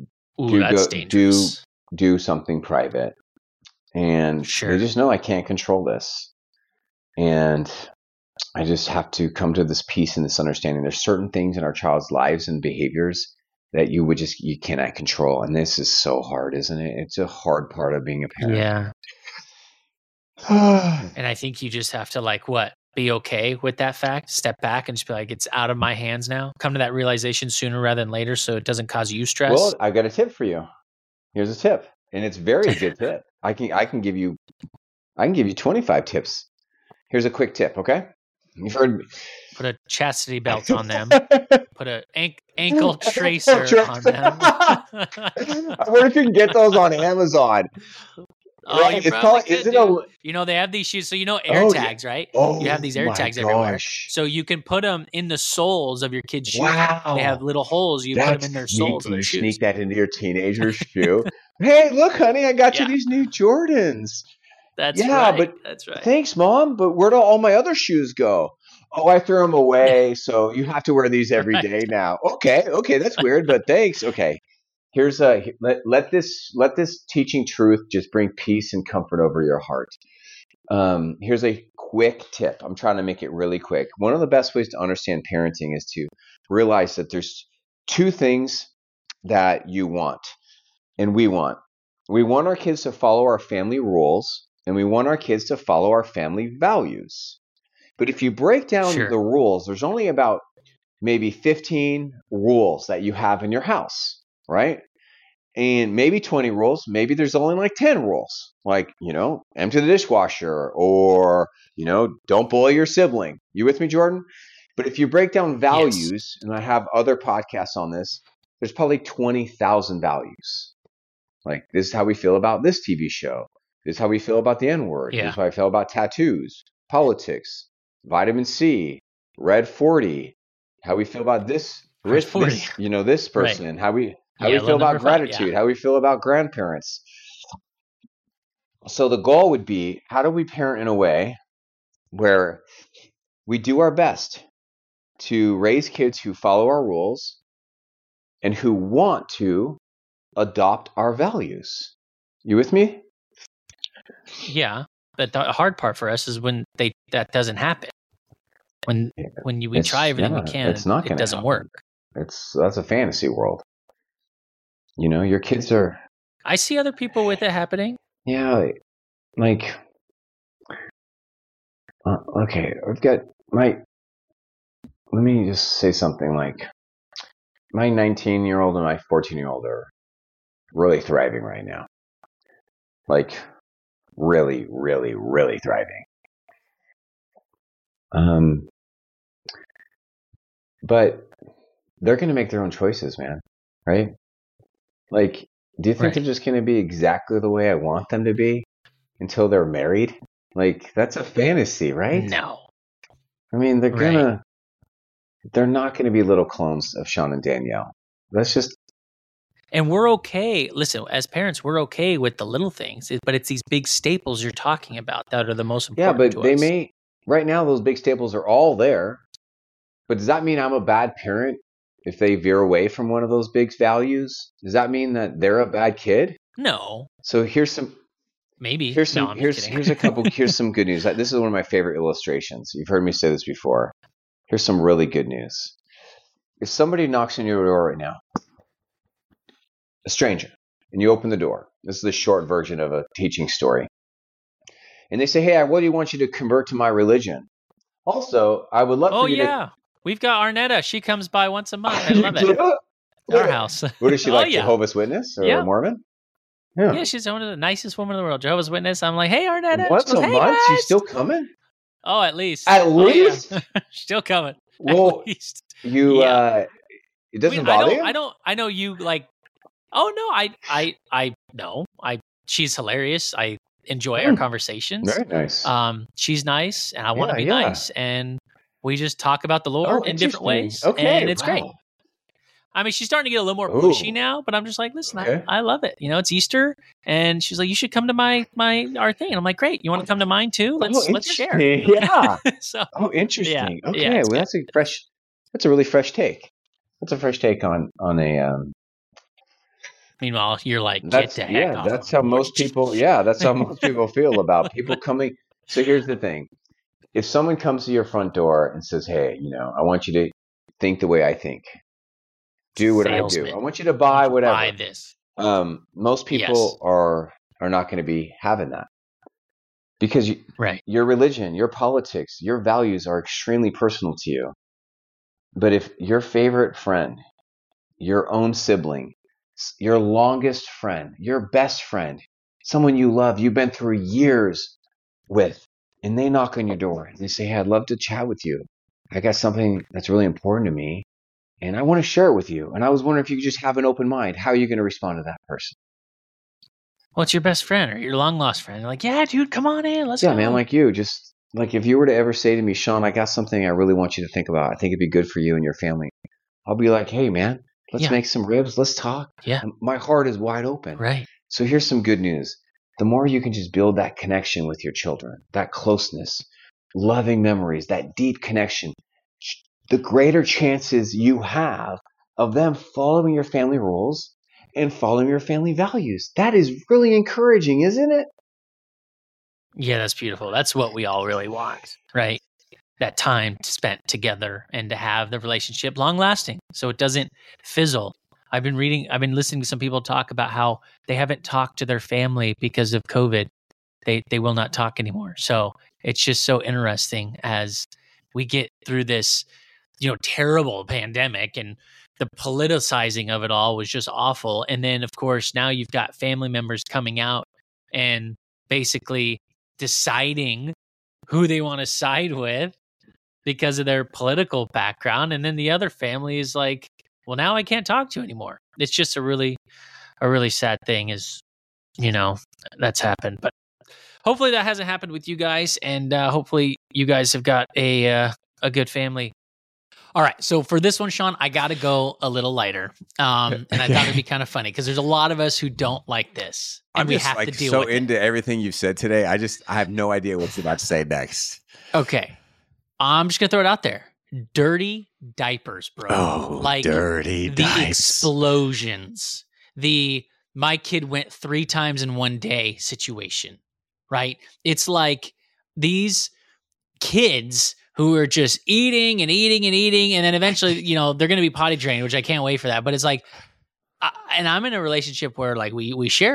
do something private. And they just know I can't control this. And I just have to come to this peace and this understanding. There's certain things in our child's lives and behaviors that you cannot control. And this is so hard, isn't it? It's a hard part of being a parent. Yeah. And I think you just have to be okay with that fact, step back and just be like, it's out of my hands now. Come to that realization sooner rather than later so it doesn't cause you stress. Well, I got a tip for you. Here's a tip. And it's a very good tip. I can give you 25 tips. Here's a quick tip, okay? You've heard me. Put a chastity belt on them. Put an ankle tracer on them. I wonder if you can get those on Amazon. Oh, right? You probably could, they have these shoes. So air tags, right? Oh, you have these air tags everywhere. So you can put them in the soles of your kids' shoes. Wow. They have little holes. You put them in their soles of their shoes. Sneak that into your teenager's shoe. Hey, look, honey, I got you these new Jordans. That's right. Thanks, Mom. But where do all my other shoes go? Oh, I threw them away. So you have to wear these every day now. Okay, that's weird, but thanks. Okay. Here's let this teaching truth just bring peace and comfort over your heart. Here's a quick tip. I'm trying to make it really quick. One of the best ways to understand parenting is to realize that there's 2 things that you want and we want. We want our kids to follow our family rules, and we want our kids to follow our family values. But if you break down the rules, there's only about maybe 15 rules that you have in your house, right? And maybe 20 rules. Maybe there's only like 10 rules, like, empty the dishwasher, or, don't bully your sibling. You with me, Jordan? But if you break down values, and I have other podcasts on this, there's probably 20,000 values. Like, this is how we feel about this TV show. This is how we feel about the N-word. This is how I feel about tattoos, politics, vitamin C, Red 40, how we feel about this person, right. how we feel about gratitude, how we feel about grandparents. So the goal would be, how do we parent in a way where we do our best to raise kids who follow our rules and who want to adopt our values? You with me? Yeah, but the hard part for us is when that doesn't happen. When we try everything we can, it doesn't work. That's a fantasy world. Your kids are... I see other people with it happening. Yeah, like... okay, I've got let me just say something like my 19-year-old and my 14-year-old are really thriving right now. Like really, really, really thriving. But they're going to make their own choices, man. Right? Like, do you think they're just going to be exactly the way I want them to be until they're married? Like, that's a fantasy, right? No. I mean, they're not going to be little clones of Sean and Danielle. That's just. And we're okay. Listen, as parents, we're okay with the little things, but it's these big staples you're talking about that are the most important to us. Yeah, but right now, those big staples are all there. But does that mean I'm a bad parent if they veer away from one of those big values? Does that mean that they're a bad kid? No. So here's some. Maybe. Here's some good news. This is one of my favorite illustrations. You've heard me say this before. Here's some really good news. If somebody knocks on your door right now, a stranger, and you open the door. This is the short version of a teaching story. And they say, hey, I really want you to convert to my religion. Also, I would love for you to... We've got Arnetta. She comes by once a month. I love it. Our house. What is she like, Jehovah's Witness or a Mormon? Yeah, she's one of the nicest women in the world. Jehovah's Witness. I'm like, hey, Arnetta. Once a month? She's still coming? Oh, at least. At least? Yeah. Still coming. Well, at least. It doesn't bother you? I know you like... Oh, no, she's hilarious. I enjoy our conversations. Very nice. She's nice, and I want to be nice, and we just talk about the Lord in different ways. Okay, and it's great. I mean, she's starting to get a little more pushy now, but I'm just like, listen, I love it. You know, it's Easter, and she's like, you should come to our thing. And I'm like, great. You want to come to mine too? Let's share. Yeah. Interesting. Yeah, okay, well, that's a really fresh take. That's a fresh take on a. Meanwhile, you're like, get the heck off. That's how most people. Yeah, that's how most people feel about people coming. So here's the thing: if someone comes to your front door and says, "Hey, I want you to think the way I think, do what I do. I want you to buy whatever." Buy this. Most people are not going to be having that because your religion, your politics, your values are extremely personal to you. But if your favorite friend, your own sibling, your longest friend, your best friend, someone you love, you've been through years with, and they knock on your door and they say, hey, I'd love to chat with you. I got something that's really important to me and I want to share it with you. And I was wondering if you could just have an open mind. How are you going to respond to that person? Well, it's your best friend or your long lost friend. They're like, yeah, dude, come on in. Let's go. Yeah, man, like you. Just like if you were to ever say to me, Sean, I got something I really want you to think about. I think it'd be good for you and your family. I'll be like, hey, man. Let's make some ribs. Let's talk. Yeah. My heart is wide open. Right. So here's some good news. The more you can just build that connection with your children, that closeness, loving memories, that deep connection, the greater chances you have of them following your family rules and following your family values. That is really encouraging, isn't it? Yeah, that's beautiful. That's what we all really want, right? That time spent together and to have the relationship long lasting so it doesn't fizzle. I've been listening to some people talk about how they haven't talked to their family because of COVID. They will not talk anymore. So it's just so interesting as we get through this, terrible pandemic, and the politicizing of it all was just awful. And then of course now you've got family members coming out and basically deciding who they want to side with because of their political background. And then the other family is like, well, now I can't talk to you anymore. It's just a really sad thing is, that's happened. But hopefully that hasn't happened with you guys. And hopefully you guys have got a good family. All right. So for this one, Sean, I got to go a little lighter. And I thought it'd be kind of funny because there's a lot of us who don't like this. And I'm just into everything you've said today. I have no idea what you're about to say next. Okay. I'm just going to throw it out there. Dirty diapers, bro. Oh, dirty diapers. The explosions. My kid went 3 times in one day situation, right? It's like these kids who are just eating and eating and eating. And then eventually, they're going to be potty trained, which I can't wait for that. But it's like, and I'm in a relationship where like we share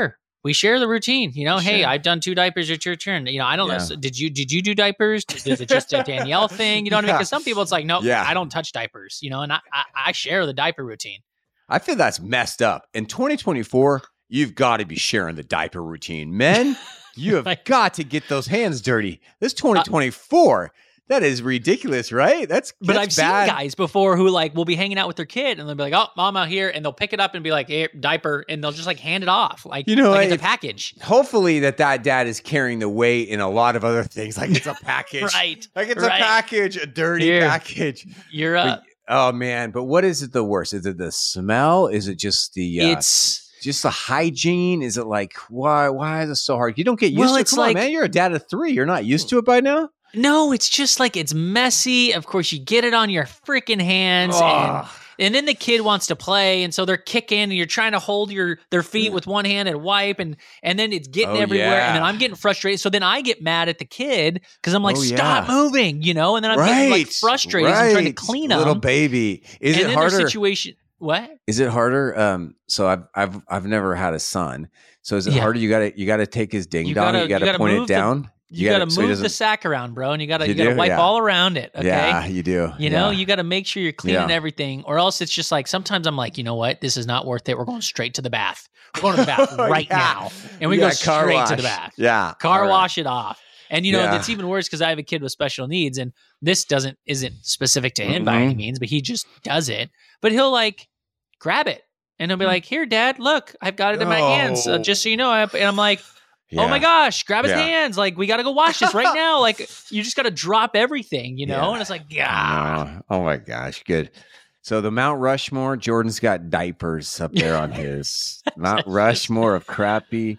we share the routine, you know, hey, Sure. I've done 2 diapers, it's your turn. You know, I don't Yeah. know. So did you do diapers? Is it just a Danielle thing? You know what I mean? Because some people it's like, no, Yeah. I don't touch diapers, you know, and I share the diaper routine. I feel that's messed up. In 2024, you've got to be sharing the diaper routine. Men, you have Like- got to get those hands dirty. This 2024, that is ridiculous, right? But But I've seen guys before who like will be hanging out with their kid and they'll be like, oh, mom out here. And they'll pick it up and be like, hey, diaper. And they'll just like hand it off. Like, You know, like it's a if- package. Hopefully that dad is carrying the weight in a lot of other things. Like it's a package. Right. Like it's right. a package, a dirty Here. package. You're But- oh, man. But what is it the worst? Is it the smell? Is it just the... it's just the hygiene? Is it like, why is it so hard? You don't get used Well, to it. it's Come on, like- man. You're a dad of 3. You're not used to it by now? no, it's just like it's messy. Of course, you get it on your freaking hands and then the kid wants to play, and so they're kicking, and you're trying to hold their feet with one hand and wipe, and then it's getting Oh, everywhere, yeah. and then I'm getting frustrated. So then I get mad at the kid because I'm like, Oh, stop yeah. moving, you know, and then I'm getting like frustrated and trying to clean them. Little baby. Is and it then harder? their situation. What? Is it harder? So I've never had a son. So is it Yeah. harder? You gotta take his ding You dong. gotta- You gotta you gotta point move it the- down. You got so to he move doesn't- the sack around, bro, and you got You to do? wipe Yeah. all around it. Okay. Yeah, you do. You know, Yeah. you got to make sure you're cleaning Yeah. everything, or else it's just like sometimes I'm like, you know what, this is not worth it. We're going straight to the bath. We're going to the bath right Yeah. now, and we Yeah, go car straight wash. to the bath. Yeah. Car All right. wash it off, and you know Yeah. it's even worse because I have a kid with special needs, and this isn't specific to him by any means, but he just does it. But he'll like grab it, and he'll be like, "Here, Dad, look, I've got it in my hands, No. just so you know." And I'm like. Oh my Yeah. gosh, grab his Yeah. hands. Like, we got to go wash this right now. Like, you just got to drop everything, you know? Yeah. And it's like, yeah. Oh my gosh, good. So the Mount Rushmore, Jordan's got diapers up there on his Mount Rushmore of crappy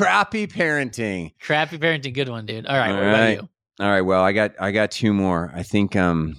parenting. Crappy parenting, good one, dude. All right, All what about right. you? All right. Well, I got 2 more. I think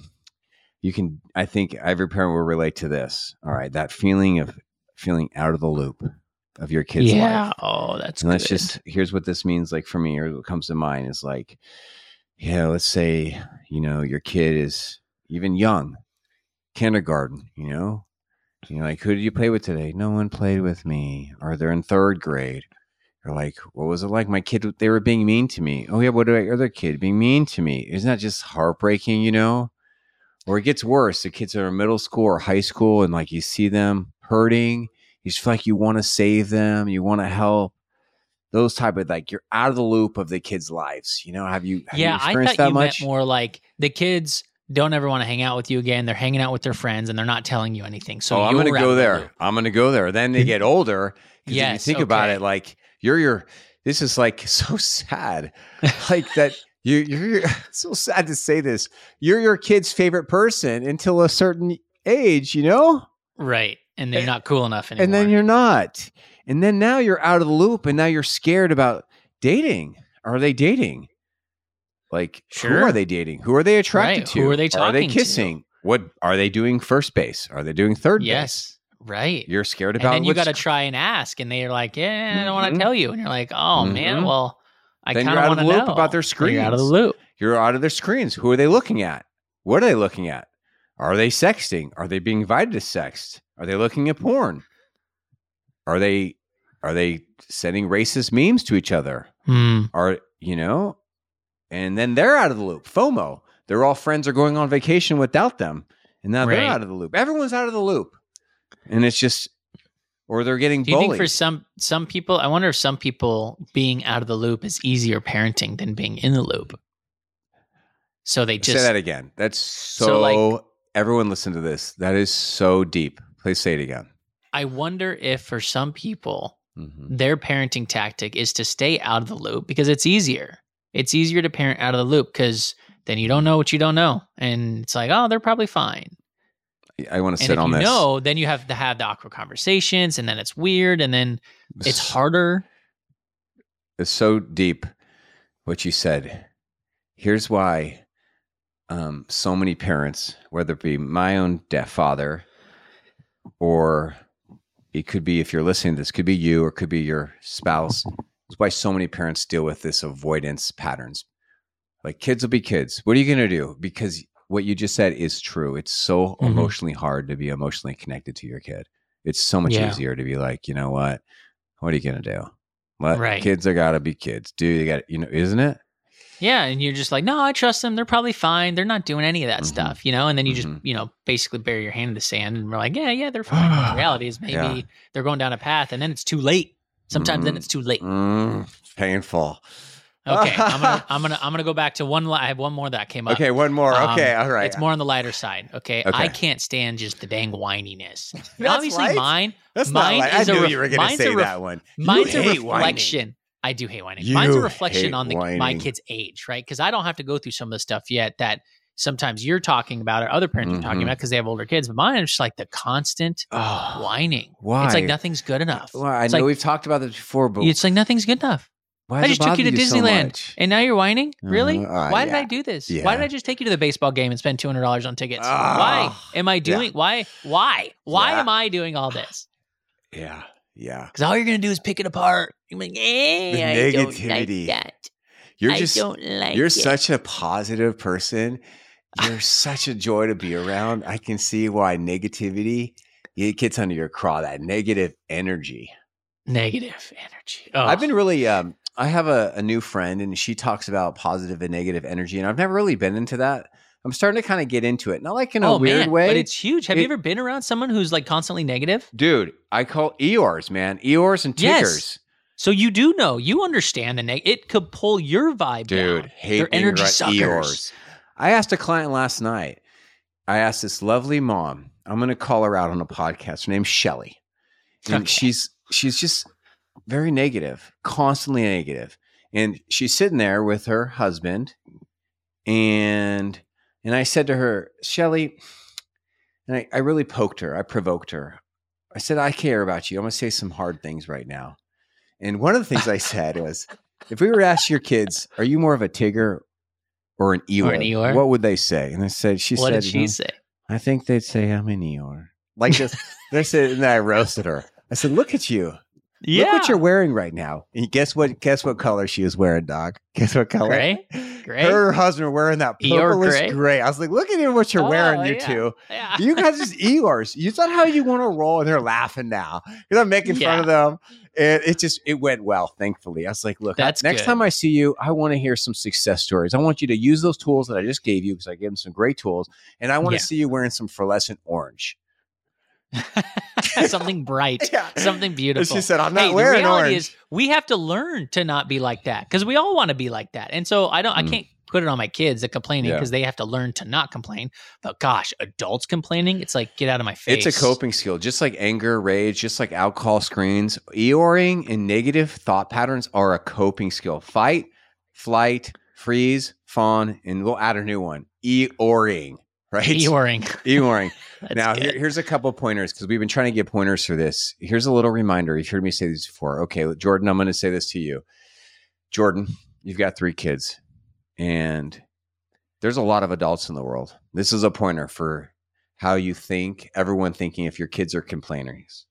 I think every parent will relate to this. All right, that feeling of feeling out of the loop of your kid's Yeah. life. Oh, that's And good. let's just here's what this means like for me, or what comes to mind is like, yeah, let's say, you know, your kid is even young, kindergarten, you know, you're like, who did you play with today? No one played with me. Or they're in 3rd grade. You're like, what was it like? My kid, they were being mean to me. Oh yeah, what about your other kid being mean to me? Isn't that just heartbreaking, you know? Or it gets worse. The kids are in middle school or high school, and like you see them hurting. You just feel like you want to save them. You want to help. Those type of like, you're out of the loop of the kids' lives. You know, have you I experienced thought that you much? meant more like the kids don't ever want to hang out with you again. They're hanging out with their friends and they're not telling you anything. So I'm going to you're out go of the there. loop. I'm going to go there. Then they get older. 'Cause if you Yes, think about okay. it, like this is like so sad. Like that you're so sad to say this. You're your kid's favorite person until a certain age, you know? Right. And then you're not cool enough anymore. And then you're not. And then now you're out of the loop and now you're scared about dating. Are they dating? Like, who Sure. are they dating? Who are they attracted Right. to? Who are they Are they talking to? kissing? What are they doing first base? Are they doing third base? Yes. Right. You're scared And about then you what's- got to try and ask, and they're like, "Yeah, I don't want Mhm. to tell you." And you're like, "Oh man, Mhm. well, I Then kind you're of out want of to the loop know about their Then You're out of the screens. loop. You're out of their screens. Who are they looking at? What are they looking at? Are they sexting? Are they being invited to sext? Are they looking at porn? Are they sending racist memes to each other? Hmm. Are you know? And then they're out of the loop. FOMO. They're all friends are going on vacation without them, and now they're Right. out of the loop. Everyone's out of the loop, and it's just, or they're getting Do you bullied. think for some people, I wonder if some people being out of the loop is easier parenting than being in the loop? So they just Say that again. That's so. So, like- everyone, listen to this. That is so deep. Please say it again. I wonder if for some people Mhm. their parenting tactic is to stay out of the loop because it's easier. It's easier to parent out of the loop because then you don't know what you don't know, and it's like, oh, they're probably fine. I want to And sit if on you this. know, then you have to have the awkward conversations, and then it's weird, and then it's harder. It's so deep what you said. Here's why so many parents, whether it be my own father, or it could be, if you're listening, this could be you or it could be your spouse. It's why so many parents deal with this avoidance patterns. Like, kids will be kids. What are you going to do? Because what you just said is true. It's so Mhm. emotionally hard to be emotionally connected to your kid. It's so much Yeah. easier to be like, you know what are you going to do? Kids are gotta be kids. Dude, you got, isn't it? Yeah, and you're just like, no, I trust them. They're probably fine. They're not doing any of that stuff, And then you just, basically bury your hand in the sand, and we're like, yeah, they're fine. The reality is maybe they're going down a path, and then it's too late. Sometimes then it's too late. Painful. Okay, I'm gonna go back to one. I have one more that came up. Okay, one more. Okay, all right. It's more on the lighter side. Okay, I can't stand just the dang whininess. Obviously, right. mine. That's mine not is I knew you were gonna say that one. Mine's a reflection. Whining. I do hate whining. Mine's a reflection on my kid's age, right? Because I don't have to go through some of the stuff yet that sometimes you're talking about or other parents are talking about because they have older kids. But mine is just like the constant whining. Why? It's like nothing's good enough. Well, I know we've talked about this before, but it's like nothing's good enough. I just took you to Disneyland, and now you're whining? Really? Why did I do this? Yeah. Why did I just take you to the baseball game and spend $200 on tickets? Why am I doing? Why am I doing all this? Yeah. Because all you're gonna do is pick it apart. You're like, I don't like that. You're such a positive person. You're such a joy to be around. I can see why negativity gets under your craw. That negative energy. Oh. I've been really. I have a new friend, and she talks about positive and negative energy, and I've never really been into that. I'm starting to kind of get into it, not like in a weird way, but it's huge. Have you ever been around someone who's like constantly negative? Dude, I call Eeyores, man. Eeyores and Tickers. Yes. So you do know, you understand it could pull your vibe down. Dude, hate They're energy suckers. Eeyores. I asked a client last night. I asked this lovely mom. I'm going to call her out on a podcast. Her name's Shelly. And she's just very negative, constantly negative. And she's sitting there with her husband, and I said to her, Shelly, and I really poked her. I provoked her. I said, I care about you. I'm going to say some hard things right now. And one of the things I said was, if we were to ask your kids, are you more of a Tigger or an Eeyore? What would they say? And what did she say? I think they'd say, I'm an Eeyore. Like this. And then I roasted her. I said, look at you. Yeah. Look what you're wearing right now. And guess what color she was wearing, dog? Guess what color? Gray? Her husband were wearing that purplish gray. I was like, look at what you're wearing, you two. Yeah. You guys just Eeyores. Is that how you want to roll? And they're laughing now. Because I'm making fun of them. And it went well, thankfully. I was like, look, next time I see you, I want to hear some success stories. I want you to use those tools that I just gave you, because I gave them some great tools. And I want to see you wearing some fluorescent orange. Something bright, something beautiful. She said, I'm not wearing orange. The reality is, we have to learn to not be like that, because we all want to be like that. And so I can't put it on my kids that complaining, because they have to learn to not complain. But gosh, adults complaining, it's like, get out of my face. It's a coping skill, just like anger, rage, just like alcohol screens. Eeyoring and negative thought patterns are a coping skill. Fight, flight, freeze, fawn, and we'll add a new one. Eeyoring. Right? Eeyoring. Now, here's a couple pointers, because we've been trying to get pointers for this. Here's a little reminder. You've heard me say this before. Okay, Jordan, I'm going to say this to you. Jordan, you've got 3 kids, and there's a lot of adults in the world. This is a pointer for how you think, everyone thinking if your kids are complainers.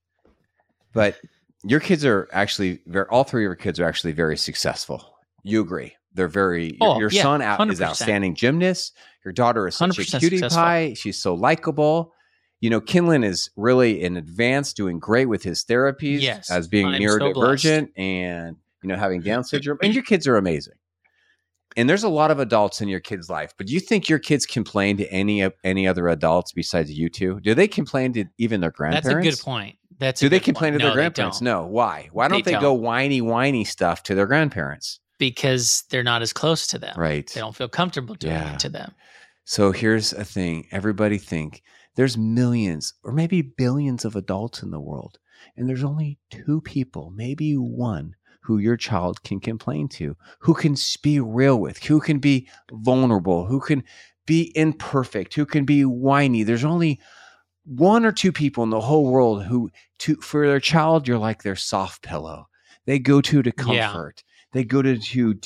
But your kids are actually, all 3 of your kids are actually very successful. You agree. They're very, your son is an outstanding gymnast. Your daughter is such a cutie pie. She's so likable. Kinlan is really in advance, doing great with his therapies as being neurodivergent and, having Down syndrome. And your kids are amazing. And there's a lot of adults in your kid's life. But do you think your kids complain to any other adults besides you two? Do they complain to even their grandparents? That's a good point. Do they complain to their grandparents? No. Why? Why don't they go whiny stuff to their grandparents? Because they're not as close to them. Right. They don't feel comfortable doing it to them. So here's a thing. Everybody think there's millions or maybe billions of adults in the world. And there's only 2 people, maybe 1, who your child can complain to, who can be real with, who can be vulnerable, who can be imperfect, who can be whiny. There's only 1 or 2 people in the whole world who, for their child, you're like their soft pillow. They go to comfort. They go to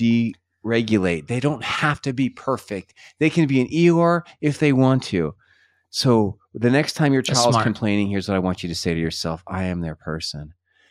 deregulate. They don't have to be perfect. They can be an Eeyore if they want to. So the next time your child's complaining, here's what I want you to say to yourself. I am their person.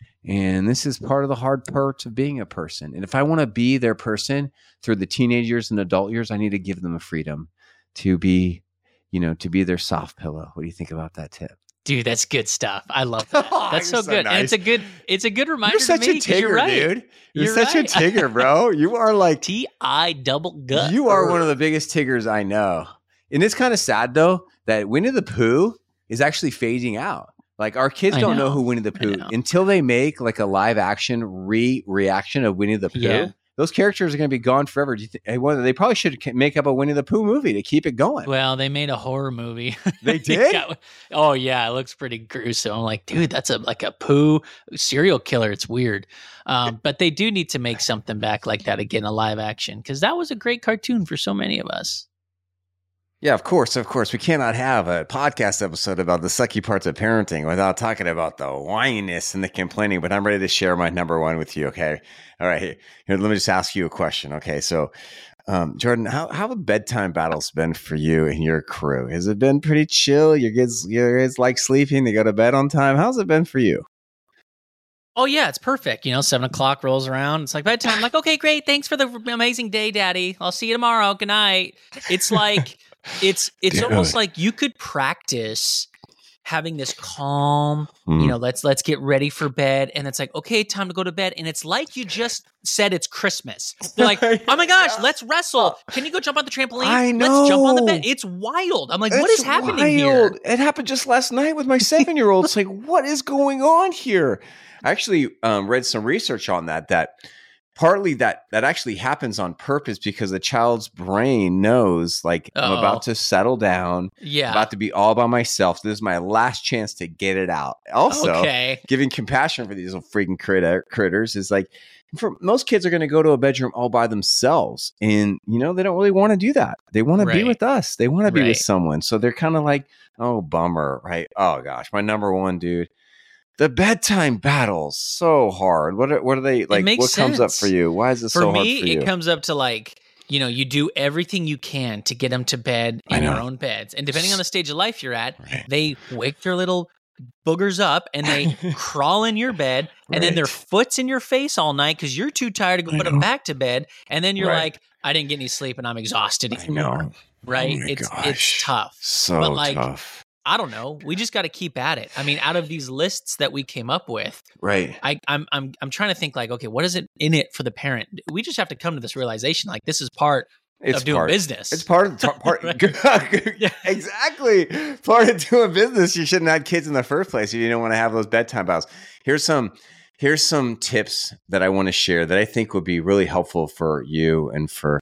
And this is part of the hard part of being a person. And if I want to be their person through the teenage years and adult years, I need to give them a freedom to be, to be their soft pillow. What do you think about that tip? Dude, that's good stuff. I love that. That's so good. Nice. And it's a good reminder. You're such a Tigger, you're right. dude. You're such a Tigger, bro. You are like T-I-double-gut. You are one of the biggest Tiggers I know. And it's kind of sad though that Winnie the Pooh is actually fading out. Like our kids don't know who Winnie the Pooh until they make like a live action reaction of Winnie the Pooh. Yeah. Those characters are going to be gone forever. Do you they probably should make up a Winnie the Pooh movie to keep it going. Well, they made a horror movie. They did? Oh, yeah. It looks pretty gruesome. I'm like, dude, that's like a Pooh serial killer. It's weird. But they do need to make something back like that again, a live action, because that was a great cartoon for so many of us. Yeah, of course. We cannot have a podcast episode about the sucky parts of parenting without talking about the whininess and the complaining, but I'm ready to share my number one with you, okay? All right, here, let me just ask you a question, okay? So, Jordan, how have bedtime battles been for you and your crew? Has it been pretty chill? Your kids like sleeping? They go to bed on time? How's it been for you? Oh, yeah, it's perfect. 7 o'clock rolls around. It's like bedtime. I'm like, okay, great. Thanks for the amazing day, Daddy. I'll see you tomorrow. Good night. It's like... It's almost like you could practice having this calm, let's get ready for bed. And it's like, okay, time to go to bed. And it's like you just said it's Christmas. They're like, oh my gosh, let's wrestle. Can you go jump on the trampoline? I know. Let's jump on the bed. It's wild. I'm like, what is happening here? It happened just last night with my 7-year-old. It's like, what is going on here? I actually read some research on that partly that actually happens on purpose because the child's brain knows, like, I'm about to settle down. Yeah. I'm about to be all by myself. This is my last chance to get it out. Also, giving compassion for these little freaking critters is like, for most kids are going to go to a bedroom all by themselves. And, they don't really want to do that. They want to be with us. They want to be with someone. So they're kind of like, oh, bummer, right? Oh, gosh, my number one, dude. The bedtime battles, so hard. What are they like? What comes up for you? Why is it so hard for you? For me, it comes up to like, you do everything you can to get them to bed in their own beds. And depending on the stage of life you're at, they wake their little boogers up and they crawl in your bed and then their foot's in your face all night because you're too tired to go put them back to bed. And then you're like, I didn't get any sleep and I'm exhausted anymore. Right? Oh it's tough. So tough. I don't know. We just got to keep at it. I mean, out of these lists that we came up with, I'm trying to think like, okay, what is it in it for the parent? We just have to come to this realization, like this is part of doing business. It's part of exactly part of doing business. You shouldn't have kids in the first place if you don't want to have those bedtime battles. Here's some tips that I want to share that I think would be really helpful for you and for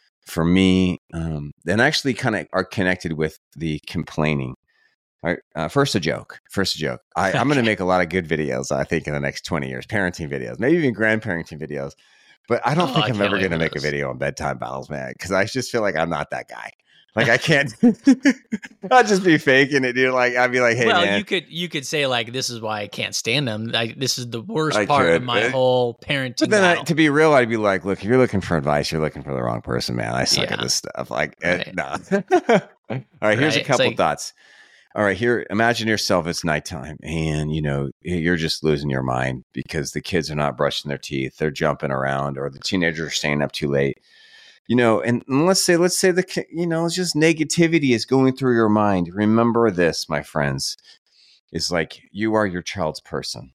me, and actually kind of are connected with the complaining. All right, first a joke. I'm going to make a lot of good videos, I think, in the next 20 years, parenting videos, maybe even grandparenting videos. But I don't think I'm ever going to make a video on bedtime battles, man, because I just feel like I'm not that guy. Like I can't. I'll just be faking it, dude. Like I'd be like, hey, man. you could say like, this is why I can't stand them. This is the worst part of my whole parenting. But then, to be real, I'd be like, look, if you're looking for advice, you're looking for the wrong person, man. I suck at this stuff. Like, no. All right, here's a couple thoughts. All right, here, imagine yourself, it's nighttime and, you're just losing your mind because the kids are not brushing their teeth. They're jumping around or the teenagers are staying up too late, and let's say it's just negativity is going through your mind. Remember this, my friends, is like you are your child's person.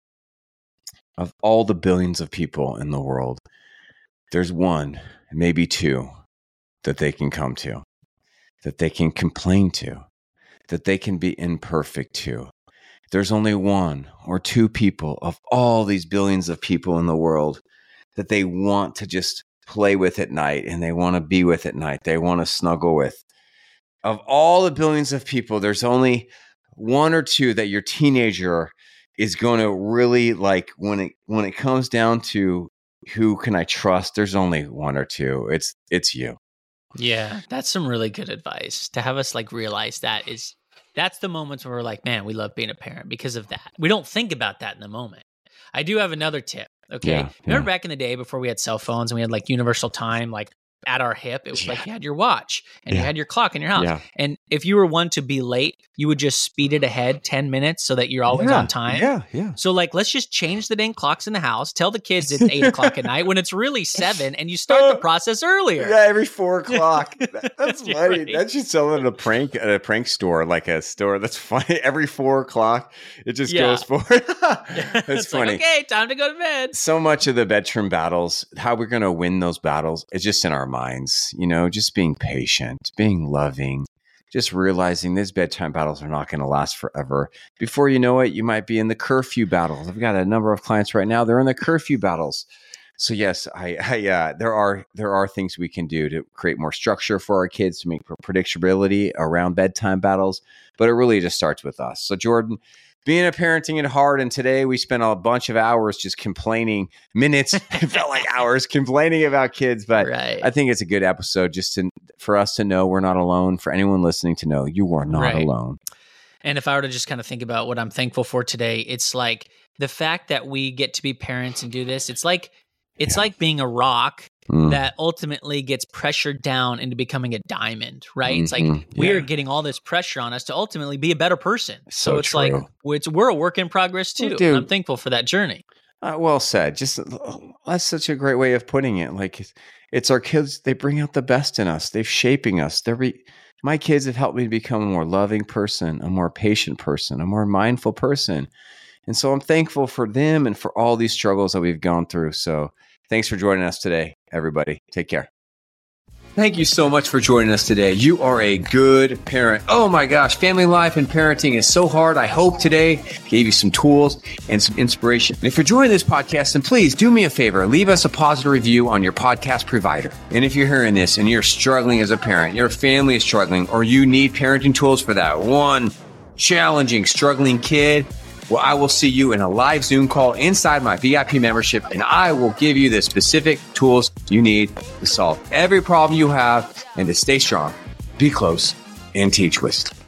Of all the billions of people in the world, there's one, maybe two that they can come to, that they can complain to, that they can be imperfect to. There's only one or two people of all these billions of people in the world that they want to just play with at night and they want to be with at night. They want to snuggle with. Of all the billions of people, there's only one or two that your teenager is going to really like when it comes down to who can I trust, there's only one or two. It's you. Yeah, that's some really good advice to have us like realize that's the moments where we're like, man, we love being a parent because of that. We don't think about that in the moment. I do have another tip. Okay. Remember back in the day before we had cell phones and we had like universal time, like at our hip, it was like you had your watch and you had your clock in your house. Yeah. And if you were one to be late, you would just speed it ahead 10 minutes so that you're always on time. Yeah. So like, let's just change the dang clocks in the house. Tell the kids it's 8 o'clock at night when it's really 7, and you start the process earlier. Yeah, every 4 o'clock. That's funny. Right. That should sell it at a prank store, like a store that's funny. Every 4 o'clock, it just goes forward. That's funny. Like, okay, time to go to bed. So much of the bedroom battles, how we're going to win those battles, is just in our minds. Just being patient, being loving. Just realizing these bedtime battles are not going to last forever. Before you know it, you might be in the curfew battles. I've got a number of clients right now. They're in the curfew battles. So yes, there are things we can do to create more structure for our kids, to make predictability around bedtime battles. But it really just starts with us. So Jordan, being a parenting it hard, and today we spent a bunch of hours just complaining, minutes, it felt like hours complaining about kids. But I think it's a good episode just for us to know we're not alone, for anyone listening to know you are not alone. And if I were to just kind of think about what I'm thankful for today, it's like the fact that we get to be parents and do this. It's like being a rock that ultimately gets pressured down into becoming a diamond, right? It's like we are getting all this pressure on us to ultimately be a better person. So it's true. Like we're a work in progress too. And I'm thankful for that journey. Well said. Just that's such a great way of putting it. Like it's our kids. They bring out the best in us. They're shaping us. My kids have helped me to become a more loving person, a more patient person, a more mindful person. And so I'm thankful for them and for all these struggles that we've gone through. So thanks for joining us today, everybody. Take care. Thank you so much for joining us today. You are a good parent. Oh my gosh, family life and parenting is so hard. I hope today gave you some tools and some inspiration. And if you're enjoying this podcast, then please do me a favor. Leave us a positive review on your podcast provider. And if you're hearing this and you're struggling as a parent, your family is struggling, or you need parenting tools for that one challenging, struggling kid, well, I will see you in a live Zoom call inside my VIP membership, and I will give you the specific tools you need to solve every problem you have and to stay strong, be close, and teach with.